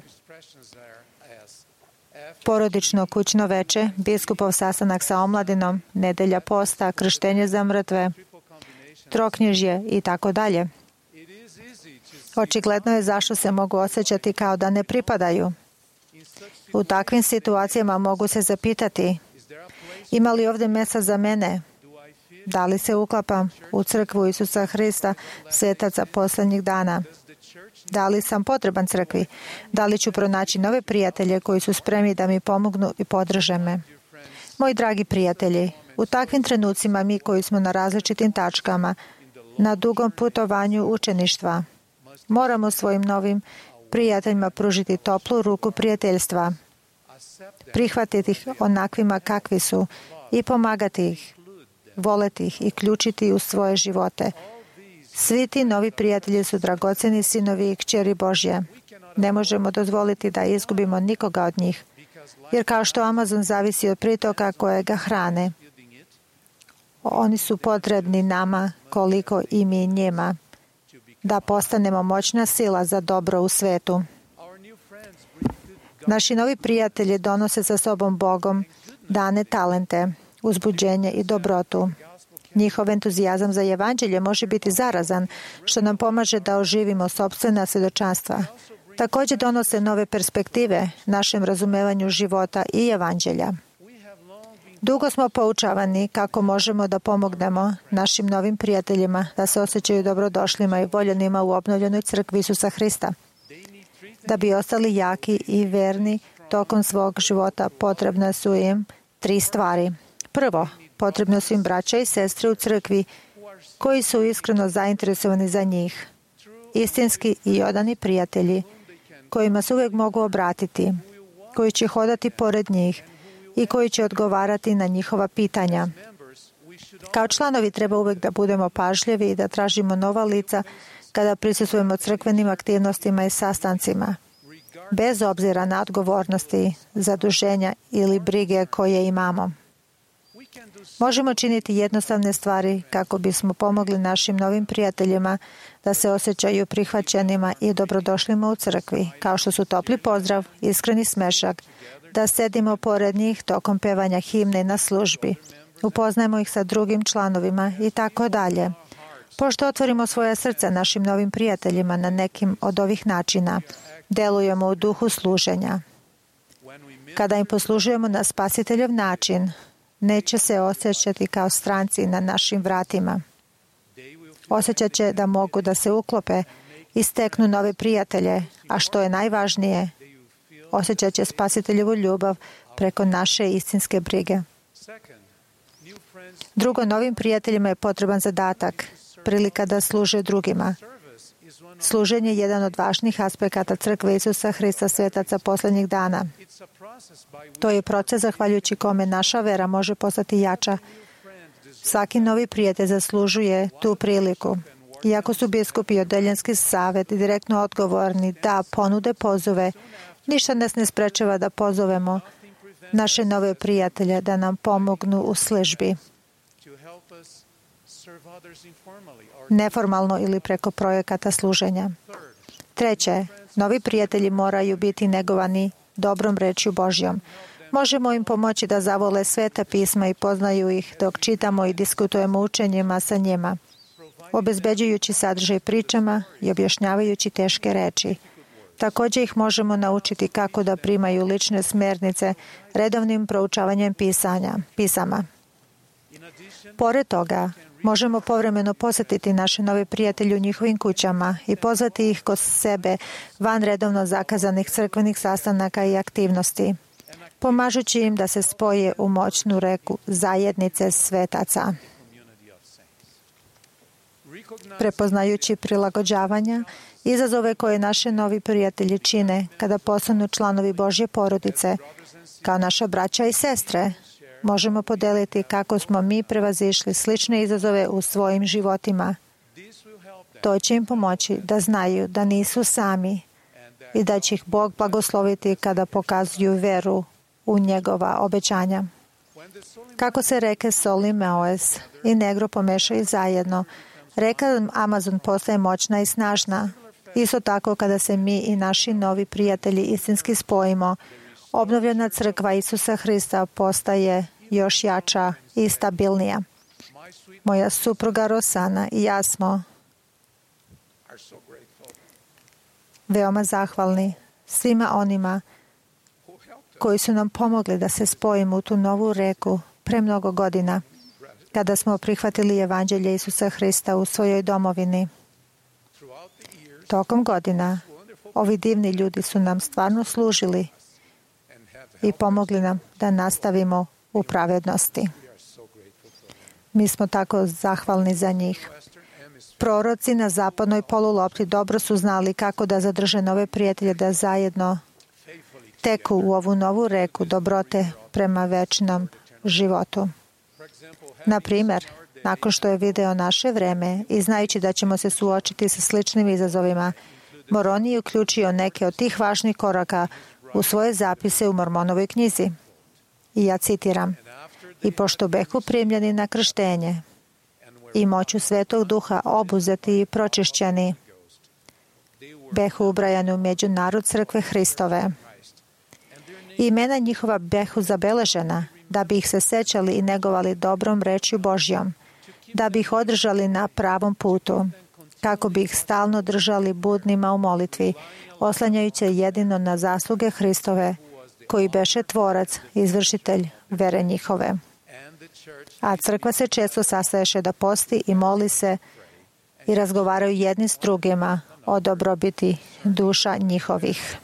porodično kućno veče, biskupov sastanak sa omladinom, nedelja posta, krštenje za mrtve, troknjižje i tako dalje. Očigledno je zašto se mogu osjećati kao da ne pripadaju. U takvim situacijama mogu se zapitati, ima li ovdje mjesta za mene? Da li se uklapam u crkvu Isusa Hrista, svetaca posljednjih dana? Da li sam potreban crkvi? Da li ću pronaći nove prijatelje koji su spremni da mi pomognu i podrže me? Moji dragi prijatelji, u takvim trenucima mi koji smo na različitim tačkama, na dugom putovanju učeništva, moramo svojim novim prijateljima pružiti toplu ruku prijateljstva, prihvatiti ih onakvima kakvi su i pomagati ih, voleti ih i ključiti u svoje živote. Svi ti novi prijatelji su dragocjeni sinovi i kćeri Božje. Ne možemo dozvoliti da izgubimo nikoga od njih, jer kao što Amazon zavisi od pritoka koje ga hrane, oni su potrebni nama koliko i mi njima, da postanemo moćna sila za dobro u svetu. Naši novi prijatelji donose sa sobom Bogom dane talente, uzbuđenje i dobrotu. Njihov entuzijazam za evanđelje može biti zarazan, što nam pomaže da oživimo sopstvena svjedočanstva. Također donose nove perspektive našem razumevanju života i evanđelja. Dugo smo poučavani kako možemo da pomognemo našim novim prijateljima da se osjećaju dobrodošlima i voljenima u obnovljenoj crkvi Isusa Hrista. Da bi ostali jaki i verni tokom svog života, potrebne su im tri stvari. Prvo, potrebno su im braća i sestre u crkvi koji su iskreno zainteresovani za njih. Istinski i odani prijatelji kojima se uvijek mogu obratiti, koji će hodati pored njih i koji će odgovarati na njihova pitanja. Kao članovi treba uvijek da budemo pažljivi i da tražimo nova lica kada prisustvujemo crkvenim aktivnostima i sastancima, bez obzira na odgovornosti, zaduženja ili brige koje imamo. Možemo činiti jednostavne stvari kako bismo pomogli našim novim prijateljima da se osjećaju prihvaćenima i dobrodošlima u crkvi, kao što su topli pozdrav, iskreni smešak, da sedimo pored njih tokom pevanja himne na službi, upoznajemo ih sa drugim članovima i tako dalje. Pošto otvorimo svoje srce našim novim prijateljima na nekim od ovih načina, delujemo u duhu služenja. Kada im poslužujemo na Spasiteljev način, neće se osjećati kao stranci na našim vratima. Osjećat će da mogu da se uklope i steknu nove prijatelje, a što je najvažnije, osjećat će Spasiteljevu ljubav preko naše istinske brige. Drugo, novim prijateljima je potreban zadatak, prilika da služe drugima. Služenje je jedan od važnih aspekata Crkve Isusa Hrista svetaca posljednjih dana. To je proces zahvaljujući kome naša vera može postati jača. Svaki novi prijatelj zaslužuje tu priliku. Iako su biskupi i odeljenski savjet direktno odgovorni da ponude pozove, ništa nas ne sprečava da pozovemo naše nove prijatelje da nam pomognu u službi, neformalno ili preko projekata služenja. Treće, novi prijatelji moraju biti negovani dobrom rečju Božjom. Možemo im pomoći da zavole sveta pisma i poznaju ih dok čitamo i diskutujemo učenjima sa njima, obezbeđujući sadržaj pričama i objašnjavajući teške reči. Također ih možemo naučiti kako da primaju lične smernice redovnim proučavanjem pisanja, pisama. Pored toga, možemo povremeno posjetiti naše nove prijatelje u njihovim kućama i pozvati ih kod sebe van redovno zakazanih crkvenih sastanaka i aktivnosti, pomažući im da se spoje u moćnu reku zajednice svetaca. Prepoznajući prilagođavanja, izazove koje naše novi prijatelji čine kada postanu članovi Božje porodice, kao naša braća i sestre, možemo podeliti kako smo mi prevazišli slične izazove u svojim životima. To će im pomoći da znaju da nisu sami i da će ih Bog blagosloviti kada pokazuju veru u njegova obećanja. Kako se reke Sol i Meoes i Negro pomešaju zajedno, reka Amazon postaje moćna i snažna. Isto tako kada se mi i naši novi prijatelji istinski spojimo, obnovljena crkva Isusa Hrista postaje još jača i stabilnija. Moja supruga Rosana i ja smo veoma zahvalni svima onima koji su nam pomogli da se spojimo u tu novu reku pre mnogo godina, kada smo prihvatili evanđelje Isusa Hrista u svojoj domovini. Tokom godina ovi divni ljudi su nam stvarno služili i pomogli nam da nastavimo u pravednosti. Mi smo tako zahvalni za njih. Proroci na zapadnoj polulopti dobro su znali kako da zadrže nove prijatelje da zajedno teku u ovu novu reku dobrote prema večnom životu. Na primjer, nakon što je video naše vreme i znajući da ćemo se suočiti sa sličnim izazovima, Moroni je uključio neke od tih važnih koraka u svoje zapise u Mormonovoj knjizi. I ja citiram: "I pošto behu primljeni na krštenje i moću Svetog Duha obuzeti i pročišćeni, behu ubrajani među narod crkve Hristove. I imena njihova behu zabeležena, da bi ih se sećali i negovali dobrom rečju Božjom, da bi ih održali na pravom putu, kako bi ih stalno držali budnima u molitvi, oslanjajući jedino na zasluge Hristove, koji beše tvorac, izvršitelj vere njihove. A crkva se često sastaješe da posti i moli se i razgovaraju jedni s drugima o dobrobiti duša njihovih."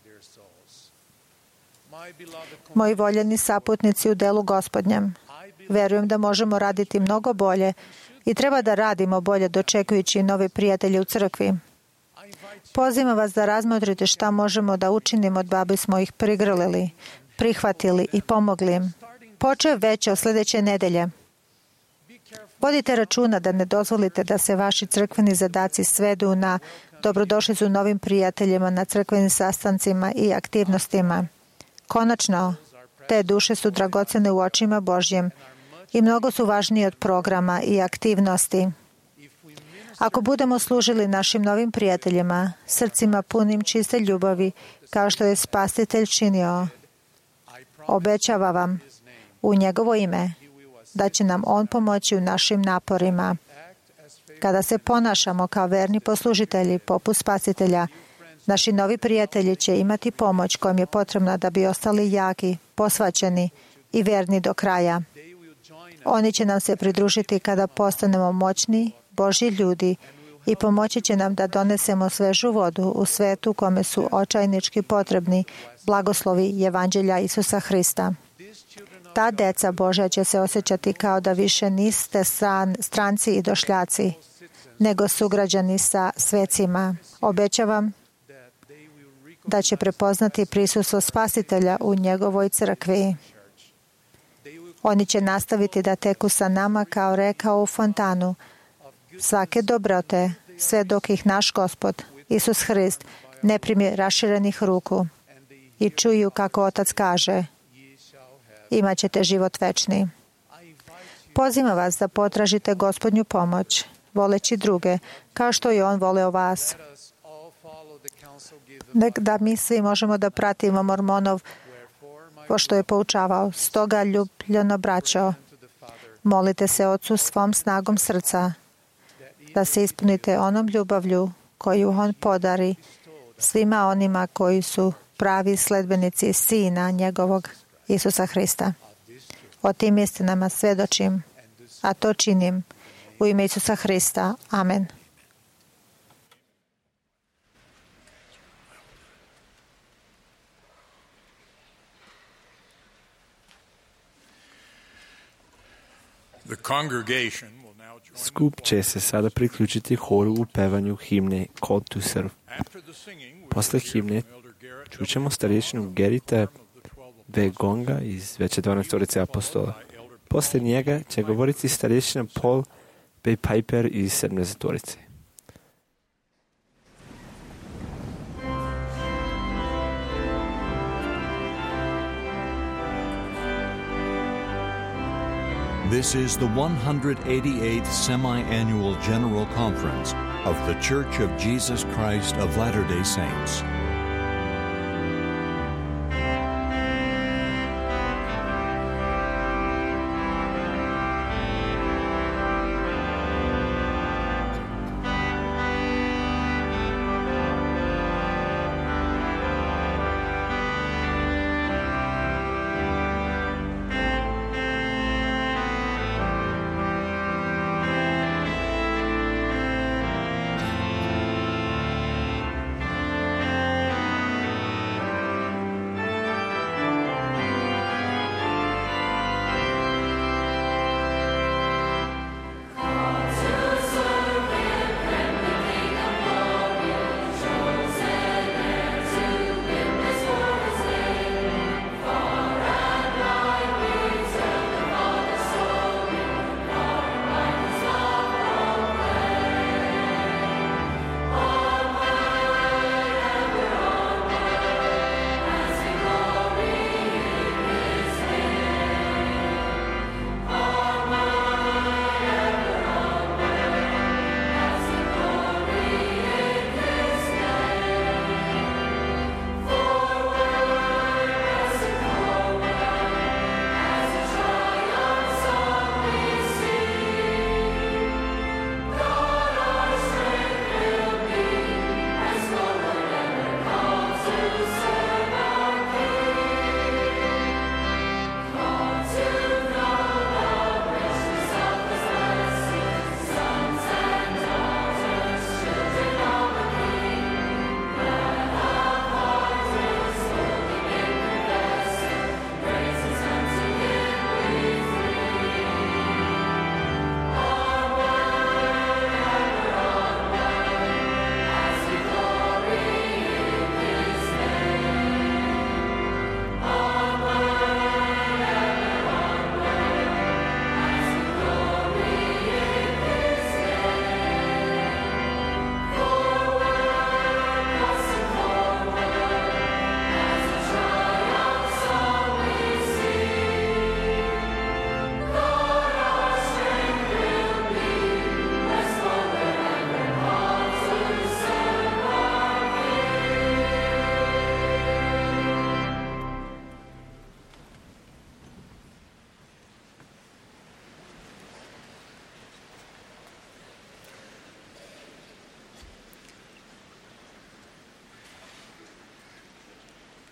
Moji voljeni saputnici u delu Gospodnjem, verujem da možemo raditi mnogo bolje i treba da radimo bolje dočekujući nove prijatelje u crkvi. Pozivam vas da razmotrite šta možemo da učinimo da bismo ih prigrlili, prihvatili i pomogli im. Počev već od sljedeće nedelje. Vodite računa da ne dozvolite da se vaši crkveni zadaci svedu na dobrodošlicu novim prijateljima na crkvenim sastancima i aktivnostima. Konačno, te duše su dragocene u očima Božjem i mnogo su važniji od programa i aktivnosti. Ako budemo služili našim novim prijateljima, srcima punim čiste ljubavi, kao što je Spasitelj činio, obećava vam u njegovo ime da će nam on pomoći u našim naporima. Kada se ponašamo kao verni poslužitelji poput Spasitelja, naši novi prijatelji će imati pomoć kojom je potrebna da bi ostali jaki, posvaćeni i verni do kraja. Oni će nam se pridružiti kada postanemo moćni, Božji ljudi i pomoći će nam da donesemo svežu vodu u svetu kome su očajnički potrebni blagoslovi Evanđelja Isusa Hrista. Ta deca Božja će se osjećati kao da više niste stranci i došljaci, nego sugrađani sa svecima. Obećavam da će prepoznati prisustvo Spasitelja u njegovoj crkvi. Oni će nastaviti da teku sa nama kao reka u fontanu, svake dobrote, sve dok ih naš Gospod, Isus Hrist, ne primi raširenih ruku i čuju kako Otac kaže: imat ćete život večni. Pozivam vas da potražite Gospodnju pomoć, voleći druge, kao što je On voleo vas. Da mi svi možemo da pratimo Mormonov pošto je poučavao. Stoga, ljubljeno braćo, molite se Otcu svom snagom srca da se ispunite onom ljubavlju koju On podari svima onima koji su pravi sledbenici Sina njegovog Isusa Hrista. O tim istinama svedočim, a to činim u ime Isusa Hrista. Amen. Skup će se sada priključiti horu u pevanju himne Called to Serve. Posle himne čućemo starješinu Gerita V. Gonga iz Veće dvanaestorice apostola. Posle njega će govoriti starješina Paul B. Piper iz sedamnaestorice. This is the one hundred eighty-eighth Semi-Annual General Conference of The Church of Jesus Christ of Latter-day Saints.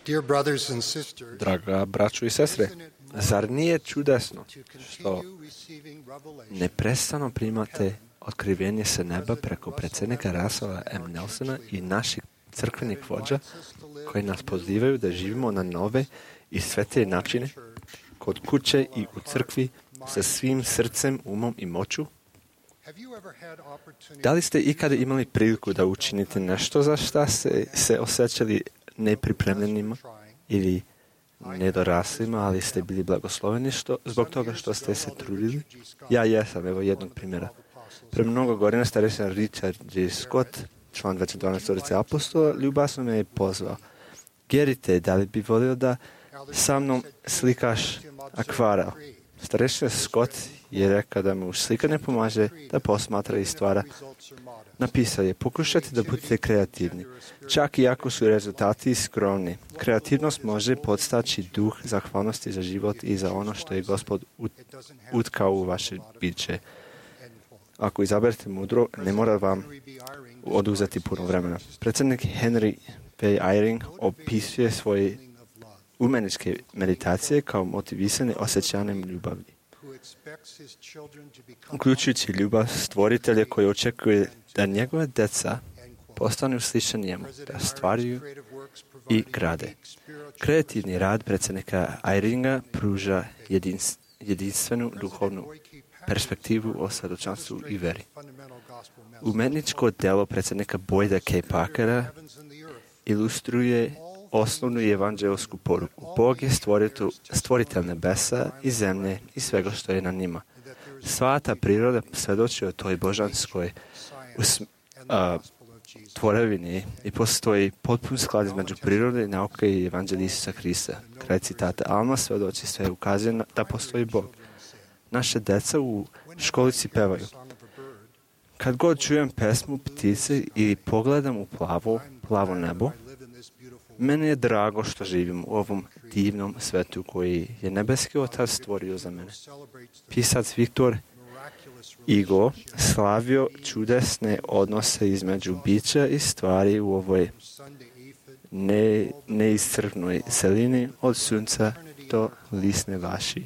Dear brothers and sisters, Draga braćo i sestre, zar nije čudesno što neprestano primate otkrivenje sa neba preko predsjednika Russella M. Nelsona i naših crkvenih vođa koji nas pozivaju da živimo na nove i svetije načine kod kuće i u crkvi sa svim srcem, umom i moću? Da li ste ikada imali priliku da učinite nešto za šta ste se osjećali nepripremljenima ili nedoraslima, ali ste bili blagosloveni što, zbog toga što ste se trudili? Ja jesam, evo jednog primjera. Pre mnogo godina starešina Richard J. Scott, član dvesta dvanaest apostola, ljubazno me je pozvao. Gerite, da li bi volio da sa mnom slikaš akvarel? Starešina Scott je rekao da mu u slikanje pomaže da posmatra i stvara. Napisao je, pokušajte da budete kreativni, čak i ako su rezultati skromni. Kreativnost može podstaći duh zahvalnosti za život i za ono što je Gospod utkao u vaše biće. Ako izaberete mudro, ne mora vam oduzeti puno vremena. Predsjednik Henry V. Eyring opisuje svoje umeničke meditacije kao motivisane osjećanjem ljubavi, uključujući ljubav stvoritelja koji očekuje da njegove deca postanu slični njemu, da stvaraju i grade. Kreativni rad predsjednika Eyringa pruža jedins, jedinstvenu duhovnu perspektivu o svjedočanstvu i veri. Umeničko delo predsjednika Boyda K. Parkera ilustruje osnovnu evanđelsku poruku. Bog je stvoritelj nebesa i zemlje i svega što je na njima. Sva ta priroda svjedoči o toj božanskoj usm, a, tvorevini i postoji potpun sklad između prirode, nauke i evanđelja Isusa Krista. Kraj citata. Alma svjedoči sve ukazuje da postoji Bog. Naše deca u školici pevaju. Kad god čujem pesmu ptice i pogledam u plavo, plavo nebo, meni je drago što živim u ovom divnom svetu koji je nebeski Otac stvorio za mene. Pisac Viktor Hugo slavio čudesne odnose između bića i stvari u ovoj ne, neiscrpnoj celini od sunca do lisne vaši.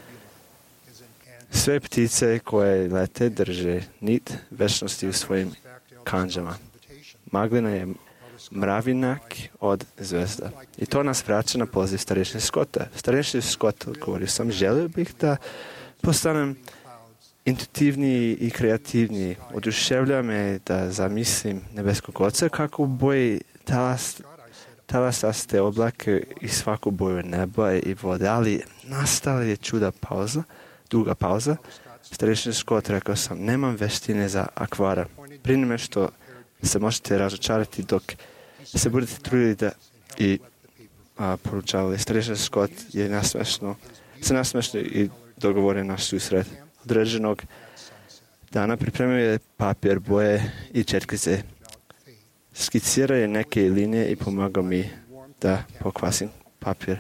Sve ptice koje lete drže nit večnosti u svojim kanđama. Maglina je mravinak od zvezda. I to nas vraća na poziv starešine Scotta. Starešine Scott odgovorio sam, želio bih da postanem intuitivniji i kreativniji. Oduševlja me da zamislim nebeskog Oca kako u boji talas, talasaste oblake i svaku boju neba i vode. Ali nastala je čuda pauza, duga pauza. Starešine Scott rekao sam, nemam veštine za akvara. Brine me što se možete razočarati dok se budete trudili da i a, poručavali. Starešina Scott je nasmešno, se nasmešno i dogovorio naš susret. Određenog dana pripremio je papir, boje i četkice. Skicirao je neke linije i pomagao mi da pokvasim papir.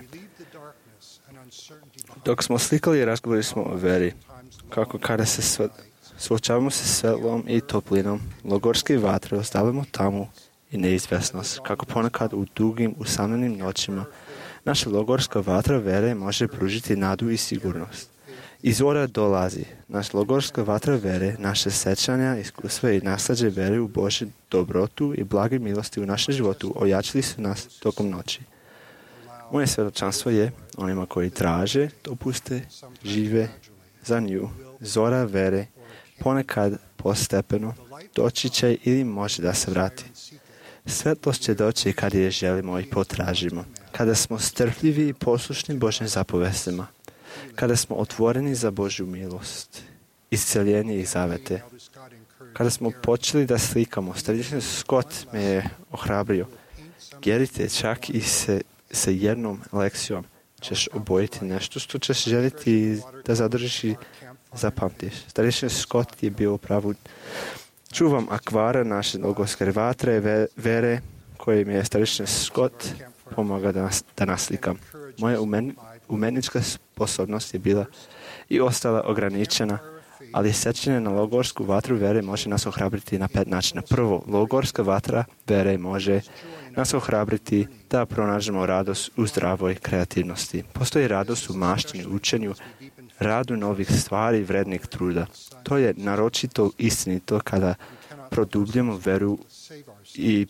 Dok smo slikali i razgovarali smo o veri, kako kada se sve, suočavamo se svetlom i toplinom, logorske vatre ostavljamo tamo i neizvesnost, kako ponekad u dugim, usamljenim noćima naša logorska vatra vere može pružiti nadu i sigurnost. Izvora dolazi. Naša logorska vatra vere, naše sećanja, iskustva i naslađe vere u Božju dobrotu i blage milosti u našem životu ojačili su nas tokom noći. Moje svjedočanstvo je onima koji traže, dopuste, žive za nju. Zora vere ponekad postepeno doći će ili može da se vrati. Svetlost će doći kad je želimo i potražimo. Kada smo strpljivi i poslušni Božjim zapovestima. Kada smo otvoreni za Božju milost, isceljenje i zavete. Kada smo počeli da slikamo, starešina Scott me je ohrabrio. Gerite, čak i se, sa jednom lekcijom ćeš obojiti nešto što ćeš želiti da zadržiš i zapamtiš. Starešina Scott je bio pravu. Čuvam akvara naše logorske vatre vere koje mi je starešina Scott pomaga da, nas, da naslikam. Moja umen, umenička sposobnost je bila i ostala ograničena, ali sjećanje na logorsku vatru vere može nas ohrabriti na pet načina. Prvo, logorska vatra vere može nas ohrabriti da pronađemo radost u zdravoj kreativnosti. Postoji radost u maštini, učenju, radu novih stvari, vrednih truda. To je naročito istinito kada produbljamo veru i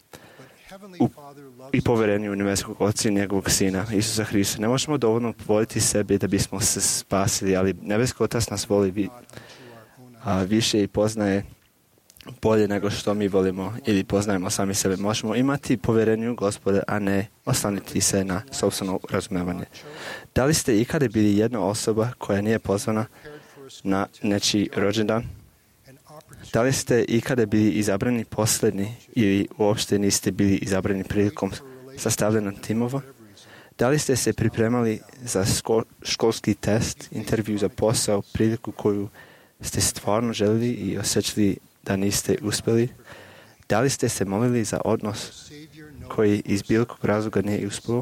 u, i poverenje u nebeskog Oca i njegovog Sina, Isusa Hrista. Ne možemo dovoljno voliti sebe da bismo se spasili, ali nebeski Otac nas voli vi, a više i poznaje bolje nego što mi volimo ili poznajemo sami sebe. Možemo imati povjerenje u Gospoda, a ne oslaniti se na sopstveno razumevanje. Da li ste ikada bili jedna osoba koja nije pozvana na nečiji rođendan? Da li ste ikada bili izabrani posljednji ili uopšte niste bili izabrani prilikom sastavljanja timova? Da li ste se pripremali za školski test, intervju za posao, priliku koju ste stvarno željeli i osjećali da niste uspjeli? Da li ste se molili za odnos koji iz bilo kog razloga nije uspio?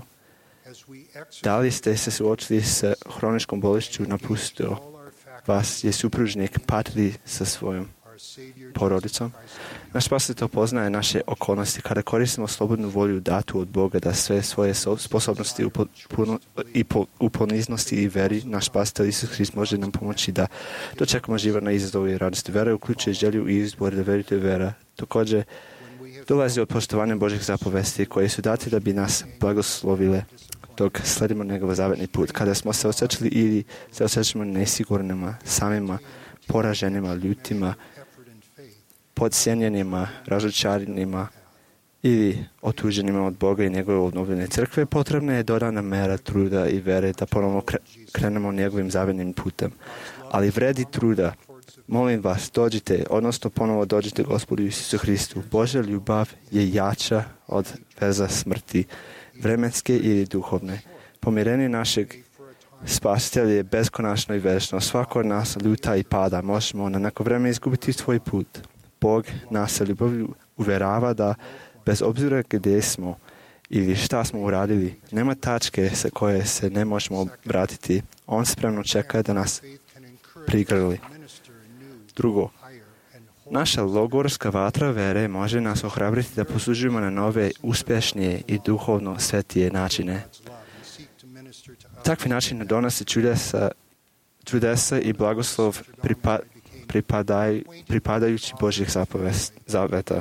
Da li ste se suočili s hroničkom bolešću, napustio vas je supružnik, patili sa svojom porodicom? Naš Spasitelj poznaje naše okolnosti. Kada koristimo slobodnu volju datu od Boga da sve svoje sposobnosti i u poniznosti i veri, naš Spasitelj Isus Hrist može nam pomoći da dočekamo život na izazovu i radosti. Vera uključuje želju i izbor da verite vera. Također dolazi od poštovanja Božih zapovesti koje su date da bi nas blagoslovile dok sledimo njegov zavetni put. Kada smo se osjećali ili se osjećamo nesigurnima, samima, poraženima, ljutima, podsjenjenima, razočaranima ili otuženima od Boga i njegove obnovljene crkve, potrebna je dodana mera truda i vere da ponovno krenemo njegovim zavetnim putem. Ali vredi truda. Molim vas, dođite, odnosno ponovo dođite Gospodu Isusu Hristu. Božja ljubav je jača od veza smrti, vremenske ili duhovne. Pomirenje našeg Spasitelja je beskonačno i večno. Svako od nas ljuta i pada. Možemo na neko vreme izgubiti svoj put. Bog nas sa ljubavlju uvjerava da bez obzira gdje smo ili šta smo uradili, nema tačke sa koje se ne možemo vratiti. On spremno čeka da nas prigrli. Drugo, naša logorska vatra vere može nas ohrabriti da poslužujemo na nove, uspješnije i duhovno svetije načine. Takvi načini donose čudesa, čudesa i blagoslov pripa, pripadaj, pripadajući Božih zaveta.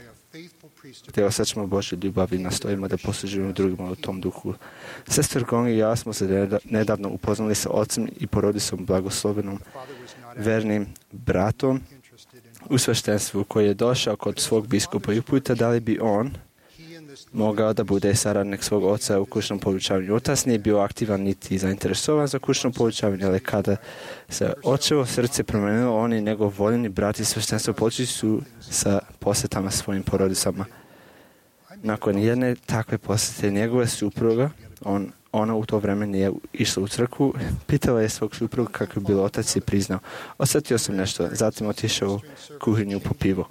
Te osjećamo Božju ljubav i nastojimo da poslužujemo drugima u tom duhu. Sestor Gong i ja smo se nedavno upoznali sa ocem i porodicom blagoslovenom vernim bratom u sveštenstvu koji je došao kod svog biskupa i uputa da li bi on mogao da bude saradnik svog oca u kućnom poučavanju. Otac nije bio aktivan niti zainteresovan za kućno poučavanje, ali kada se očevo srce promenilo, on i njegov voljeni brat i sveštenstvo počeli su sa posjetama svojim porodicama. Nakon jedne takve posjete njegove supruga, on, ona u to vreme nije išla u crkvu, pitala je svog supruga kako je bilo, otac i priznao. Osjetio sam nešto, zatim otišao u kuhinju po pivo.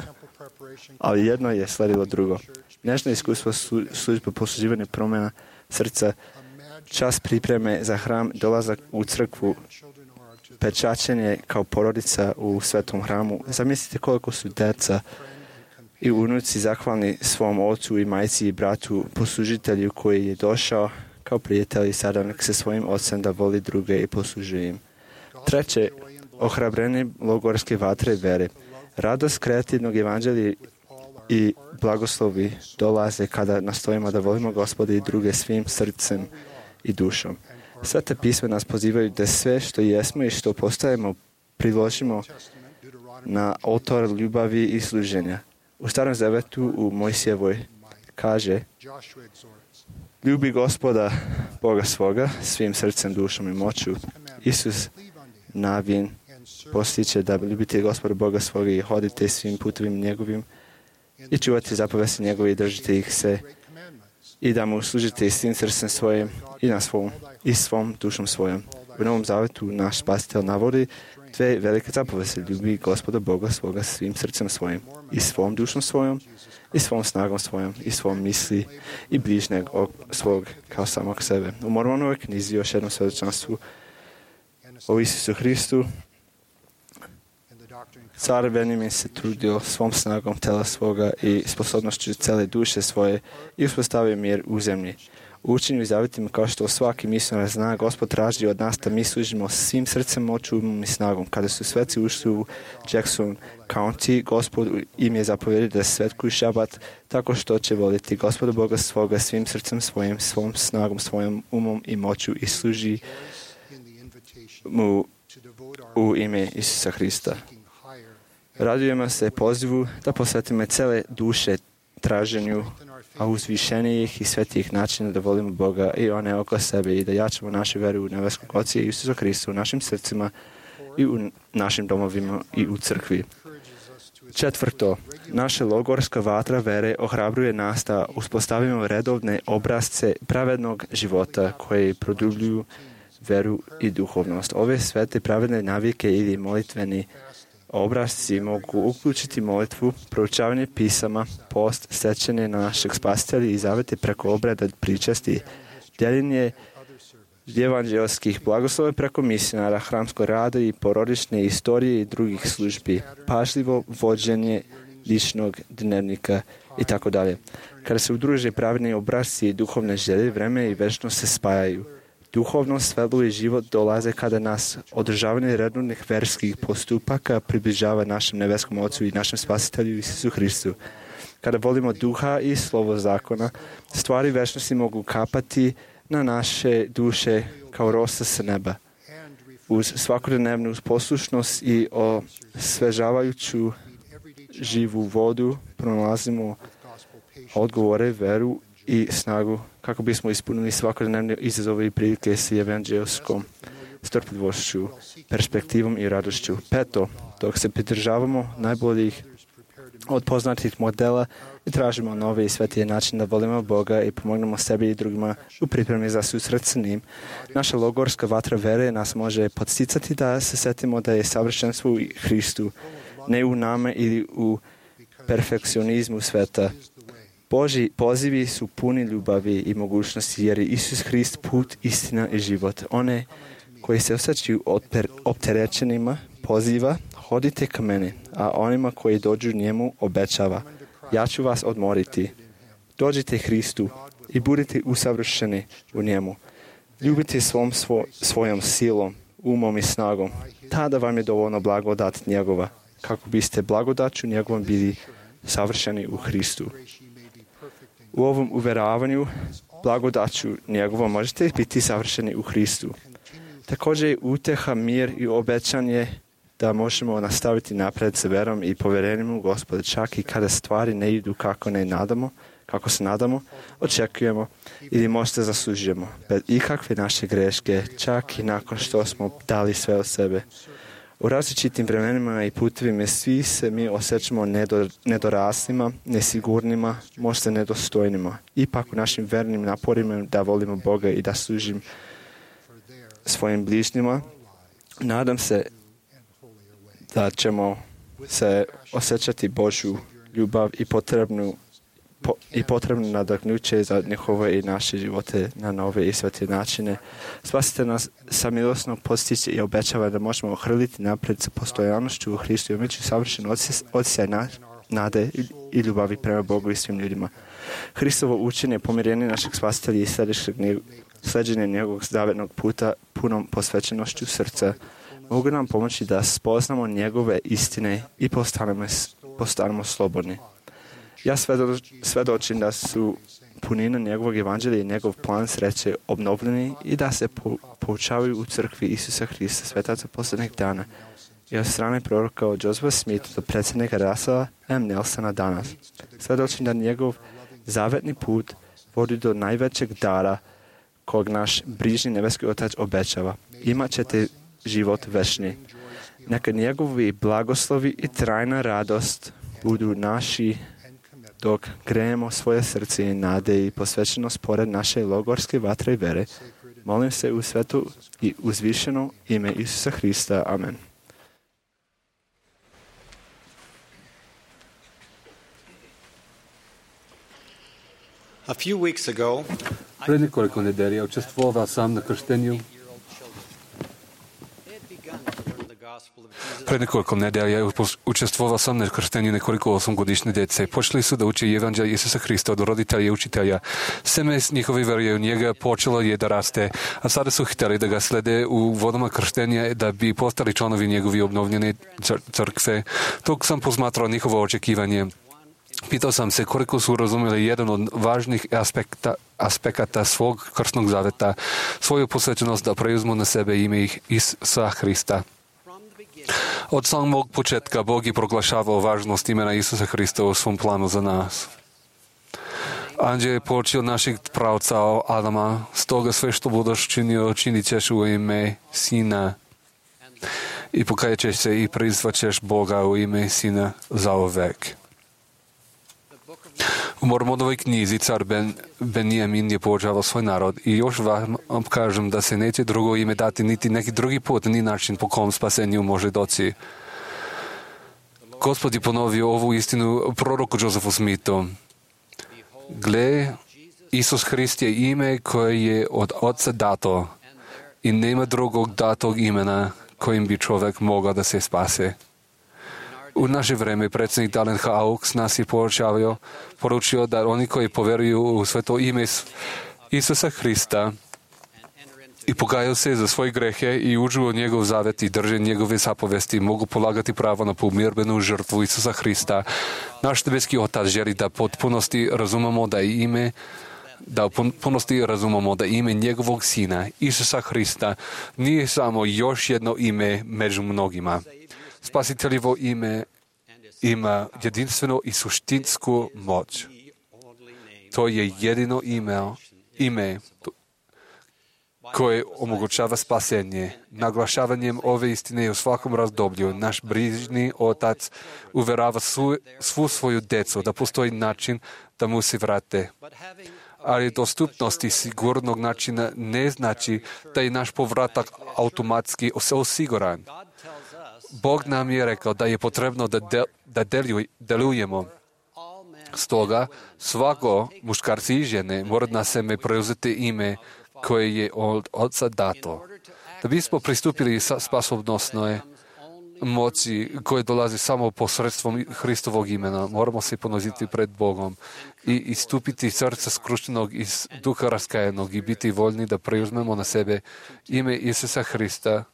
Ali jedno je sledilo drugo. Nežno iskustvo službe posluživanja promjena srca, čas pripreme za hram, dolazak u crkvu, pečačenje kao porodica u svetom hramu. Zamislite koliko su deca i unuci zahvalni svom ocu i majci i bratu, poslužitelju koji je došao kao prijatelj i saradnik sa svojim ocem da voli druge i poslužuje im. Treće, ohrabrenje logorske vatre vere. Radost kreativnog evanđelja i blagoslovi dolaze kada nastojimo da volimo Gospoda i druge svim srcem i dušom. Sveta pisma nas pozivaju da sve što jesmo i što postajemo priložimo na oltar ljubavi i služenja. U Starom zavetu u Mojsijevoj kaže: ljubi Gospoda Boga svoga svim srcem, dušom i moću. Isus navin postiče da ljubite Gospoda Boga svoga i hodite svim putovim njegovim i čuvate zapovesti njegove i držite ih se i da mu služite svim srcem svojim i na svom i svom dušom svojom. U Novom zavetu naš Spasitelj navodi dve velike zapovesti: ljubi Gospoda Boga svoga svim srcem svojim i svom dušom svojom i svom snagom svojom i svom misli i bližnjeg svog kao samog sebe. U Mormonovoj knjizi još jednom svjedočanstvu o Isusu Hristu car Benjamin se trudio svom snagom tela svoga i sposobnošću cele duše svoje i uspostavio mir u zemlji. U učenju i zavjetima, kao što svaki misionar zna, Gospod traži od nas da mi služimo svim srcem, moću, umom i snagom. Kada su sveci ušli u Jackson County, Gospod im je zapovjedio da svetkuju šabat tako što će voliti Gospoda Boga svoga svim srcem svojim, svom snagom, svojom umom i moću i služi mu u ime Isusa Hrista. Radujemo se pozivu da posvetimo cele duše traženju a uzvišenijih i svetijih načina da volimo Boga i one oko sebe i da jačamo našu veru u nebeskog Oca i Isusa Hrista u našim srcima i u našim domovima i u crkvi. Četvrto, naša logorska vatra vere ohrabruje nas da uspostavimo redovne obrazce pravednog života koji produbljuju veru i duhovnost. Ove svete pravedne navike ili molitveni obrazci mogu uključiti molitvu, proučavanje pisama, post, sećanje na našeg spasitelja i zavete preko obreda pričasti, deljenje evanđelskih blagoslova preko misionara, hramskog rada i porodične istorije i drugih službi, pažljivo vođenje ličnog dnevnika i tako dalje. Kada se udruže pravedni obrazci i duhovne želje, vreme i večnost se spajaju. Duhovnost, svetlo i život dolaze kada nas održavanje redovnih verskih postupaka približava našem nebeskom Ocu i našem Spasitelju Isusu Hristu. Kada volimo duha i slovo zakona, stvari večnosti mogu kapati na naše duše kao rosa sa neba. Uz svakodnevnu poslušnost i osvežavajuću živu vodu pronalazimo odgovore, veru i snagu kako bismo ispunili svakodnevne izazove i prilike s evanđelskom strpljivošću, perspektivom i radošću. Peto, dok se pridržavamo najboljih od poznatih modela i tražimo nove i svetije načine da volimo Boga i pomognemo sebi i drugima u pripremi za susret s njim, naša logorska vatra vere nas može podsticati da se setimo da je savršenstvo u Hristu, ne u nama ili u perfekcionizmu sveta. Božji pozivi su puni ljubavi i mogućnosti jer je Isus Hrist put, istina i život. One koji se osjećaju opterećenima poziva, hodite ka meni, a onima koji dođu njemu obećava, ja ću vas odmoriti. Dođite Hristu i budite usavršeni u njemu. Ljubite svom svo, svojom silom, umom i snagom. Tada vam je dovoljno blagodat njegova, kako biste blagodaću njegovom bili savršeni u Hristu. U ovom uveravanju blagodaću njegovom možete biti savršeni u Hristu. Također je uteha, mir i obećanje da možemo nastaviti napred sa verom i povjerenjem u Gospoda, čak i kada stvari ne idu kako ne nadamo, kako se nadamo, očekujemo ili možda zaslužujemo, bez ikakve naše greške, čak i nakon što smo dali sve od sebe. U različitim vremenima i putevima svi se mi osjećamo nedoraslima, nesigurnima, možda nedostojnima. Ipak u našim vernim naporima da volimo Boga i da služim svojim bližnjima, nadam se da ćemo se osjećati Božju ljubav i potrebnu po, i potrebno nadahnuće za njihove i naše živote na nove i svete načine. Spasite nas sa milosnog postiće i obećava da možemo hrliti napred sa postojanošću u Hristu i umeću savršen osjećaj nade i ljubavi prema Bogu i svim ljudima. Hristovo učenje, pomirenje našeg spasitelja i sleđenje njegovog zavetnog puta punom posvećenošću srca mogu nam pomoći da spoznamo njegove istine i postanemo, postanemo slobodni. Ja svedočim da su punina njegovog evanđelja i njegov plan sreće obnovljeni i da se poučavaju u crkvi Isusa Hrista, svetaca posljednjeg dana i od strane proroka od Josepha Smitha do predsjednika Russella M. Nelsona danas. Svedočim da njegov zavetni put vodi do najvećeg dara kog naš brižni nebeski Otac obećava. Imat ćete život večni. Neka njegovi blagoslovi i trajna radost budu naši dok grejemo svoje srce i nade i posvećenost pored naše logorske vatre i vere. Molim se u svetu i uzvišeno ime Isusa Hrista. Amen. A few weeks ago, Pred nekoliko nedelja učestvovao sam na krštenju Pred nekoliko nedelja učestvovao sam na krštenju nekoliko osmogodišnje djece. Počeli su da uče evanđelje Isusa Hrista od roditelja i učitelja. Seme njihove vjeruje u njega počelo je da raste, a sada su htjeli da ga slede u vodama krštenja da bi postali članovi njegovi obnovljene crkve. Tog sam posmatrao njihovo očekivanje. Pitao sam se koliko su razumjeli jedan od važnih aspekta, aspekata svog krstnog zaveta, svoju posvećenost da preuzmu na sebe ime Isusa Hrista. Od samog početka Bog je proglašavao važnost imena Isusa Hrista u svom planu za nas. Anđe je počeo naših pravca Adama, stoga sve što budeš činio, činit ćeš u ime Sina i pokajat ćeš se i prizvat ćeš Boga u ime Sina zauvek. U Mormonovoj knjizi car ben, Benjamin je poučavao svoj narod i još vam kažem da se neće drugo ime dati niti neki drugi put, ni način po kom spasenju može doći. Gospod je ponovio ovu istinu proroku Josefu Smithu. Gle, Isus Hrist je ime koje je od Otca dato i nema drugog datog imena kojim bi čovjek mogao da se spase. U naše vreme predsjednik Dallin H. Oaks nas je poručio, poručio da oni koji poveruju u sve to ime Isusa Hrista i pokajaju se za svoje grehe i uđu u njegov zavet i drže njegove zapovesti, mogu polagati pravo na pomirbenu žrtvu Isusa Hrista. Naš nebeski Otac želi da potpunosti razumemo da je ime da u punosti razumemo da ime njegovog Sina, Isusa Hrista, nije samo još jedno ime među mnogima. Spasiteljevo ime ima jedinstveno i suštinsku moć. To je jedino ime, ime koje omogućava spasenje. Naglašavanjem ove istine u svakom razdoblju naš brižni Otac uverava svu, svu svoju djecu da postoji način da mu se vrate. Ali dostupnost i sigurnog načina ne znači da je naš povratak automatski osiguran. Bog nam je rekao da je potrebno da, del, da deluj, delujemo. Stoga, svako muškarci i žene mora na sebe preuzeti ime koje je od Otca dato. Da bismo pristupili spasonosnoj moći koje dolazi samo posredstvom Hristovog imena, moramo se poniziti pred Bogom i istupiti srca skrušenog i duha raskajenog i biti voljni da preuzmemo na sebe ime Isusa Hrista,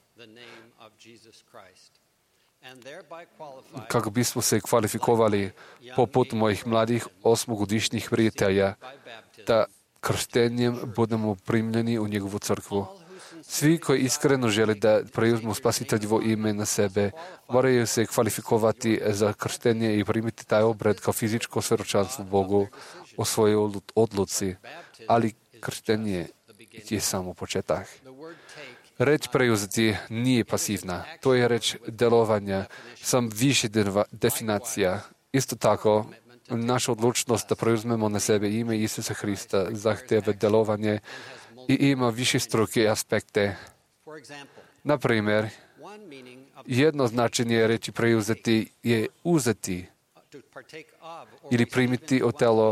kako bismo se kvalifikovali poput mojih mladih osmogodišnjih prijatelja, da krštenjem budemo primljeni u njegovu crkvu. Svi koji iskreno žele da preuzmu spasiteljevo ime na sebe, moraju se kvalifikovati za krštenje i primiti taj obred kao fizičko svjedočanstvo Bogu o svojoj odluci. Ali krštenje je samo početak. Reč preuzeti nije pasivna. To je reč delovanja, sam više definicija. Isto tako, naša odlučnost da preuzmemo na sebe ime Isusa Hrista zahtjeva delovanje i ima više struke aspekte. Na primjer, jedno značenje reći preuzeti je uzeti ili primiti od telo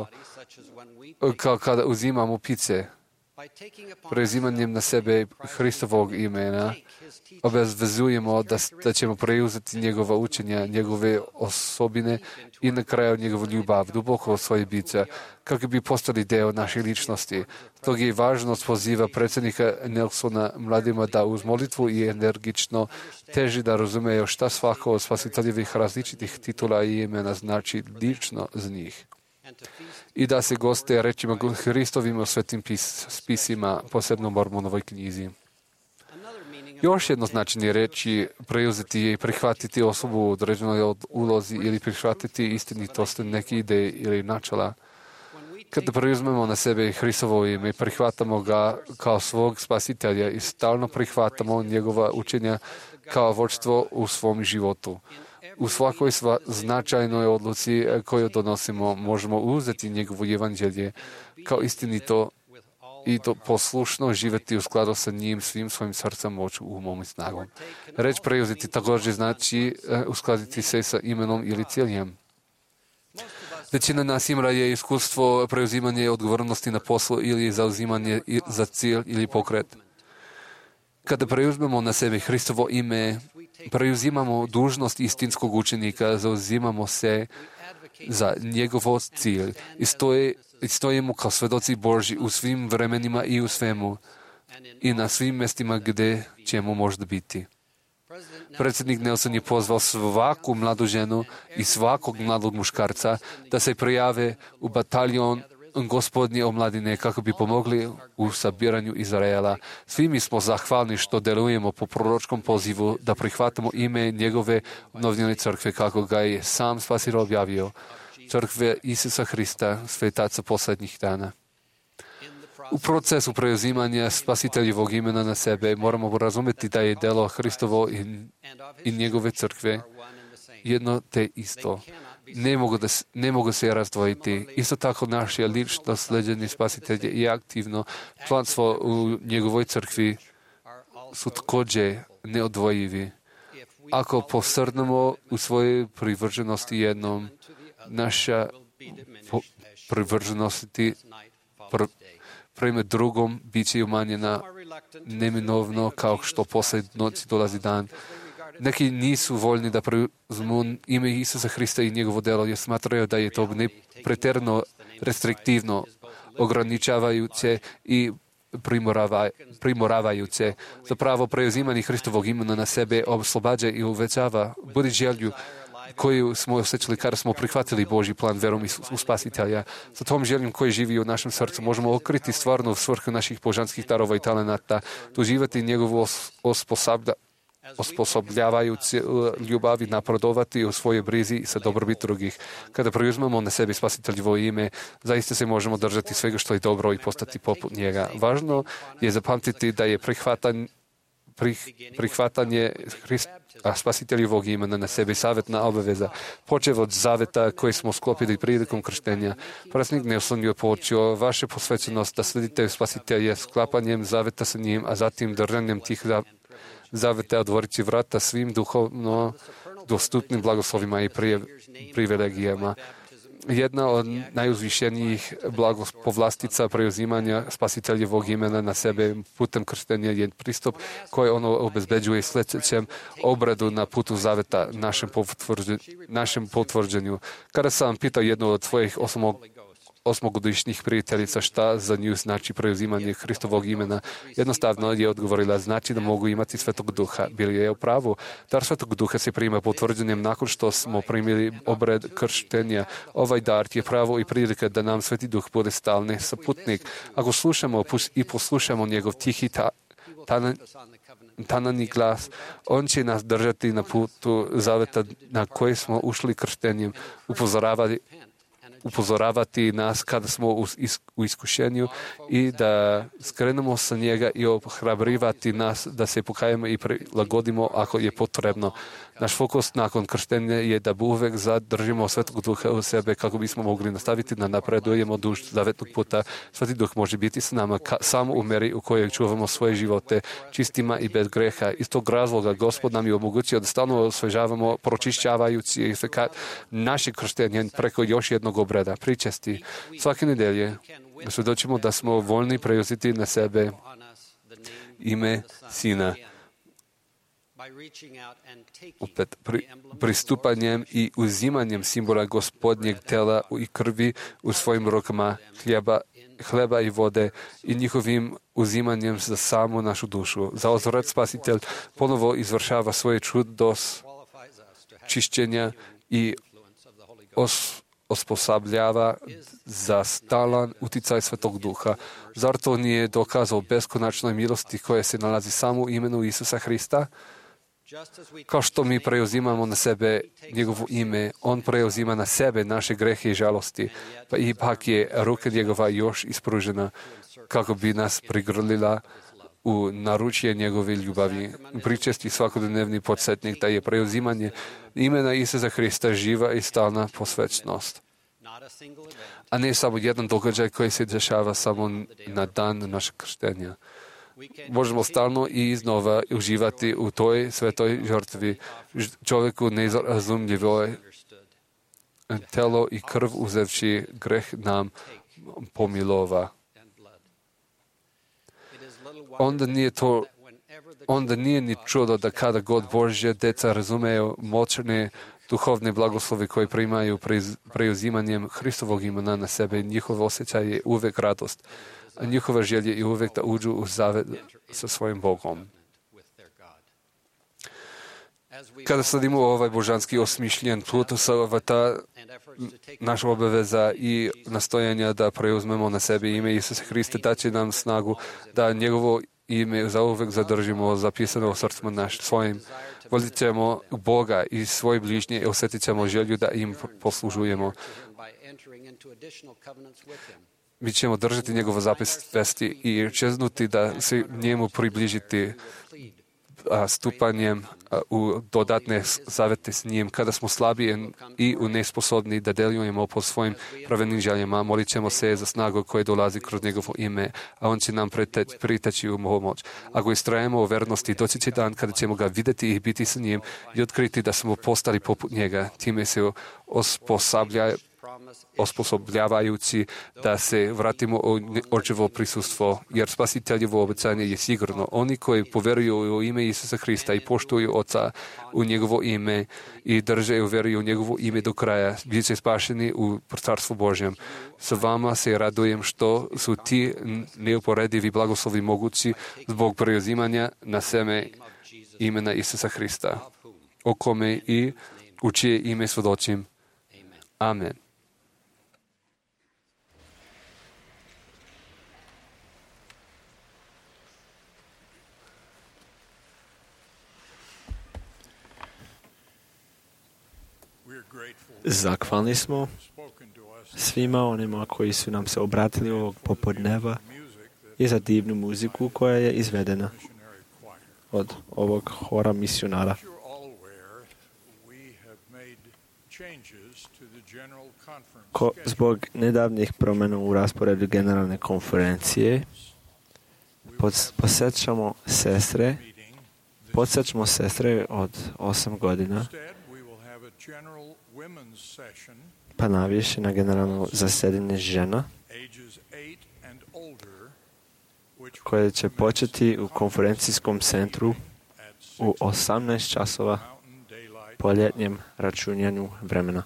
kao kada uzimamo pice. Preuzimanjem na sebe Hristovog imena obvezujemo da, da ćemo preuzeti njegova učenja, njegove osobine i na kraju njegovu ljubav duboko u svoje biće, kako bi postali deo naše ličnosti. Tog je važnost poziva predsjednika Nelsona mladima da uz molitvu i energično teži da razumeju šta svako od spasiteljevih različitih titula i imena znači lično za njih. I da se goste rečima Hristovim svetim pis, spisima, posebno Mormonovoj knjizi. Još jedno značenje reći preuzeti je i prihvatiti osobu u određenoj ulozi ili prihvatiti istinitost neke ideje ili načela. Kada preuzmemo na sebe Hristovo ime, prihvatamo ga kao svog spasitelja i stalno prihvatamo njegova učenja kao vođstvo u svom životu. U svakoj sva značajnoj odluci koju donosimo možemo uzeti njegovo evanđelje kao istinito i to poslušno živjeti u skladu sa njim svim svojim srcem, moću, umom i snagom. Reč preuzeti također znači uskladiti se sa imenom ili ciljem. Većina nas ima je iskustvo preuzimanje odgovornosti na poslu ili zauzimanje za cilj ili pokret. Kada preuzmemo na sebe Hristovo ime, preuzimamo dužnost istinskog učenika, zauzimamo se za njegov cilj i stoje, stojimo kao svedoci Božji u svim vremenima i u svemu i na svim mjestima gdje ćemo možda biti. Predsjednik Nelson je pozvao svaku mladu ženu i svakog mladog muškarca da se prijave u bataljon Gospodnje omladine kako bi pomogli u sabiranju Izraela. Svi mi smo zahvalni što delujemo po proročkom pozivu da prihvatamo ime njegove obnovljene crkve kako ga je sam Spasitelj objavio, crkve Isusa Hrista, svetaca posljednjih dana. U procesu preuzimanja Spasiteljevog imena na sebe moramo razumjeti da je delo Hristovo i, i njegove crkve jedno te isto. Ne mogu, da, ne mogu se razdvojiti. Isto tako naš je lično sleđeni Spasitelj i aktivno članstvo u njegovoj crkvi su također neodvojivi. Ako posrnemo u svojoj privrženosti jednom, naša privrženosti pr, prema drugom bit će umanjena neminovno kao što poslije noći dolazi dan. Neki nisu voljni da preuzmu ime Isusa Hrista i njegovo delo jer smatraju da je to pretjerano restriktivno, ograničavajuće i primorava, primoravajuće. Zapravo preuzimanje Hristovog imena na sebe oslobađa i uvećava budi želju koju smo osjećali kada smo prihvatili Božji plan verom u Spasitelja. Sa tom željom koji živi u našem srcu možemo okriti stvarnu svrhu naših božanskih darova i talenata, doživjeti njegovu osposobljavanje osposobljavajući ljubavi napredovati u svojoj brizi i sa dobrobit drugih. Kada preuzmemo na sebi Spasiteljevo ime, zaista se možemo držati svega što je dobro i postati poput njega. Važno je zapamtiti da je prihvatanje, prih, prihvatanje Hrist, a Spasiteljevog imena na sebi savjetna obaveza, počev od zaveta koji smo sklopili prilikom krštenja. Predsjednik Nelson je počeo vaše posvećenost da sledite Spasitelje sklapanjem zaveta sa njim, a zatim držanjem tih zaveta otvoriti vrata svim duhovno dostupnim blagoslovima i privilegijama. Jedna od najuzvišenijih povlastica preuzimanja Spasiteljevog imena na sebe putem krštenja je pristup koji ono obezbeđuje sljedećem obradu na putu zaveta našem, potvrđen, našem potvrđenju. Kada sam pitao jednu od svojih osmog osmogodišnjih prijateljica šta za nju znači preuzimanje Hristovog imena. Jednostavno je odgovorila, znači da mogu imati Svetog Duha. Bili je u pravu. Dar Svetog Duha se prima potvrđenjem nakon što smo primili obred krštenja. Ovaj dar je pravo i prilika da nam Sveti Duh bude stalni saputnik. Ako slušamo i poslušamo njegov tihi ta, ta, tanani glas, on će nas držati na putu zaveta na koji smo ušli krštenjem, upozoravati upozoravati nas kada smo u iskušenju i da skrenemo sa njega i ohrabrivati nas da se pokajemo i prilagodimo ako je potrebno. Naš fokus nakon krštenja je da uvek zadržimo Svetog Duha u sebe kako bismo mogli nastaviti da napredujemo duž zavetnog puta. Sveti Duh može biti s nama ka, samo u meri u kojoj čuvamo svoje živote čistima i bez greha. Iz tog razloga Gospod nam je omogućio da stalno osvežavamo pročišćavajući efekat našeg krštenja preko još jednog obreda, pričesti. Svake nedelje svjedočimo da smo voljni preuzeti na sebe ime Sina. Opet, pri, pristupanjem i uzimanjem simbola Gospodnjeg tela i krvi u svojim rukama, hljeba, hleba i vode i njihovim uzimanjem za samu našu dušu. Za uzvrat Spasitelj ponovo izvršava svoje čudo čišćenja i os, osposobljava za stalan uticaj Svetog Duha. Zar to nije dokazao beskonačnoj milosti koja se nalazi samo u imenu Isusa Hrista? Kao što mi preuzimamo na sebe njegovo ime, on preuzima na sebe naše grehe i žalosti, pa ipak je ruka njegova još ispružena kako bi nas prigrlila u naručje njegove ljubavi. Pričesti svakodnevni podsjetnik da je preuzimanje imena Isusa Hrista živa i stalna posvećnost, a ne samo jedan događaj koji se dešava samo na dan našeg krštenja. Možemo stalno i iznova uživati u toj svetoj žrtvi. Čovjeku nerazumljivo telo i krv uzevši greh nam pomilova. Onda nije to onda nije ni čudo da kada god Božje deca razumeju moćne duhovne blagoslove koje primaju preuzimanjem Hristovog imena na sebe, njihov osjećaj je uvek radost, a njihova želja je uvek da uđu u zaved sa svojim Bogom. Kada sledimo ovaj božanski osmišljen put, sa ta naša obaveza i nastojanja da preuzmemo na sebe ime Isusa Hrista, da će nam snagu da njegovo ime zauvek zadržimo zapisano u srcima našim svojim. Volit ćemo Boga i svoje bližnje i osjetit ćemo želju da im poslužujemo. Mi ćemo držati njegov zapis vesti i čeznuti da se njemu približiti a, stupanjem a, u dodatne zavete s njim. Kada smo slabi i nesposobni da delujemo po svojim pravednim željama, molit ćemo se za snagu koje dolazi kroz njegovo ime, a on će nam priteći u pomoć. Ako istrajemo u vernosti, doći će dan kada ćemo ga vidjeti i biti sa njim i otkriti da smo postali poput njega. Time se osposobljaju osposobljavajući da se vratimo u očevo prisustvo, jer spasiteljevo obećanje je sigurno. Oni koji poveruju u ime Isusa Hrista i poštuju Oca u njegovo ime i drže i veruju u njegovo ime do kraja, bit će spašeni u Carstvu Božjem. Sa vama se radujem što su ti neuporedivi blagoslovi mogući zbog preuzimanja na sebe imena Isusa Hrista, o kome i u čije ime svjedočim. Amen. Zahvalni smo svima onima koji su nam se obratili ovog popodneva i za divnu muziku koja je izvedena od ovog hora misionara. Ko, zbog nedavnih promjena u rasporedu generalne konferencije podsjećamo sestre podsjećamo sestre od osam godina pa naviše na generalno zasjedanje žena koje će početi u konferencijskom centru u osamnaest časova po ljetnjem računjanju vremena.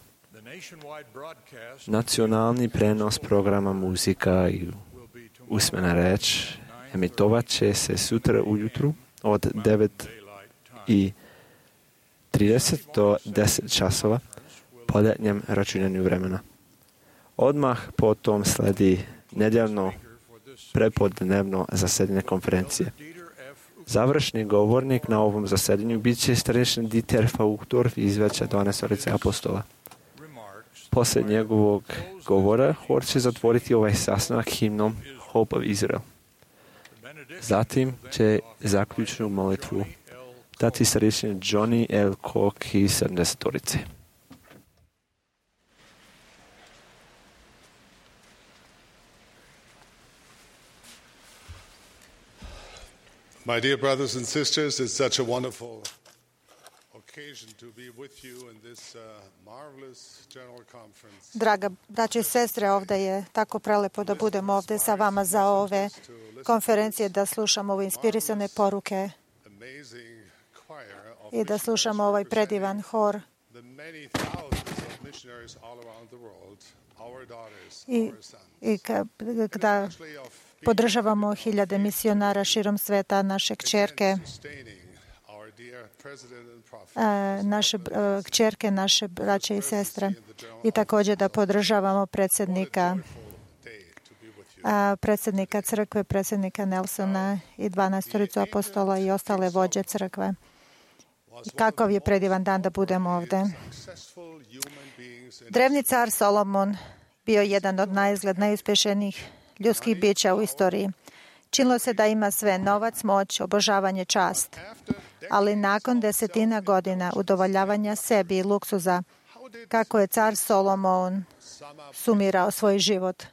Nacionalni prenos programa muzika i usmena reč emitovat će se sutra ujutru od devet i trideset do deset časova po ljetnjem računjanju vremena. Odmah potom sledi nedjeljno prepodnevno zasjedanje konferencije. Završni govornik na ovom zasjedanju bit će starešin Dieter Faukdorf iz Veća dvanaestorice apostola. Poslije njegovog govora hor će zatvoriti ovaj sastanak himnom Hope of Israel. Zatim će zaključnu molitvu dati starešin Johnny L. Koch iz sedamdesetorice. My dear brothers and sisters, it's such a wonderful occasion to be with you in this uh, marvelous general conference. Draga braćo i sestre, ovdje je tako prelepo da budemo ovdje sa vama za ove konferencije, da slušamo ove inspirisane poruke i da slušamo ovaj predivan hor. I, i kada podržavamo hiljade misionara širom sveta, naše kćerke, naše kćerke, naše braće i sestre, i također da podržavamo predsjednika predsjednika crkve, predsjednika Nelsona i dvanaestoricu apostola i ostale vođe crkve. Kakav je predivan dan da budemo ovdje. Drevni car Solomon bio jedan od naizgled najuspješnijih ljudskih bića u istoriji. Činilo se da ima sve: novac, moć, obožavanje, čast. Ali nakon desetina godina udovoljavanja sebi i luksuza, kako je car Solomon sumirao svoj život?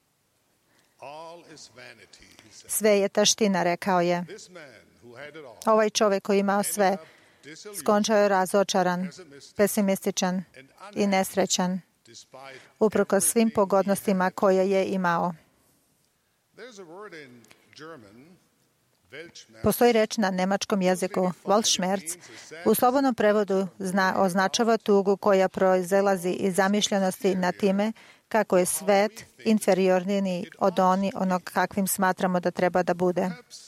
Sve je taština, rekao je. Ovaj čovjek koji imao sve, skončao je razočaran, pesimističan i nesrećan, uprkos svim pogodnostima koje je imao. Postoji reč na nemačkom jeziku, Weltschmerz. U slobodnom prevodu zna, označava tugu koja proizilazi iz zamišljenosti na time kako je svet inferiorniji od oni onog kakvim smatramo da treba da bude.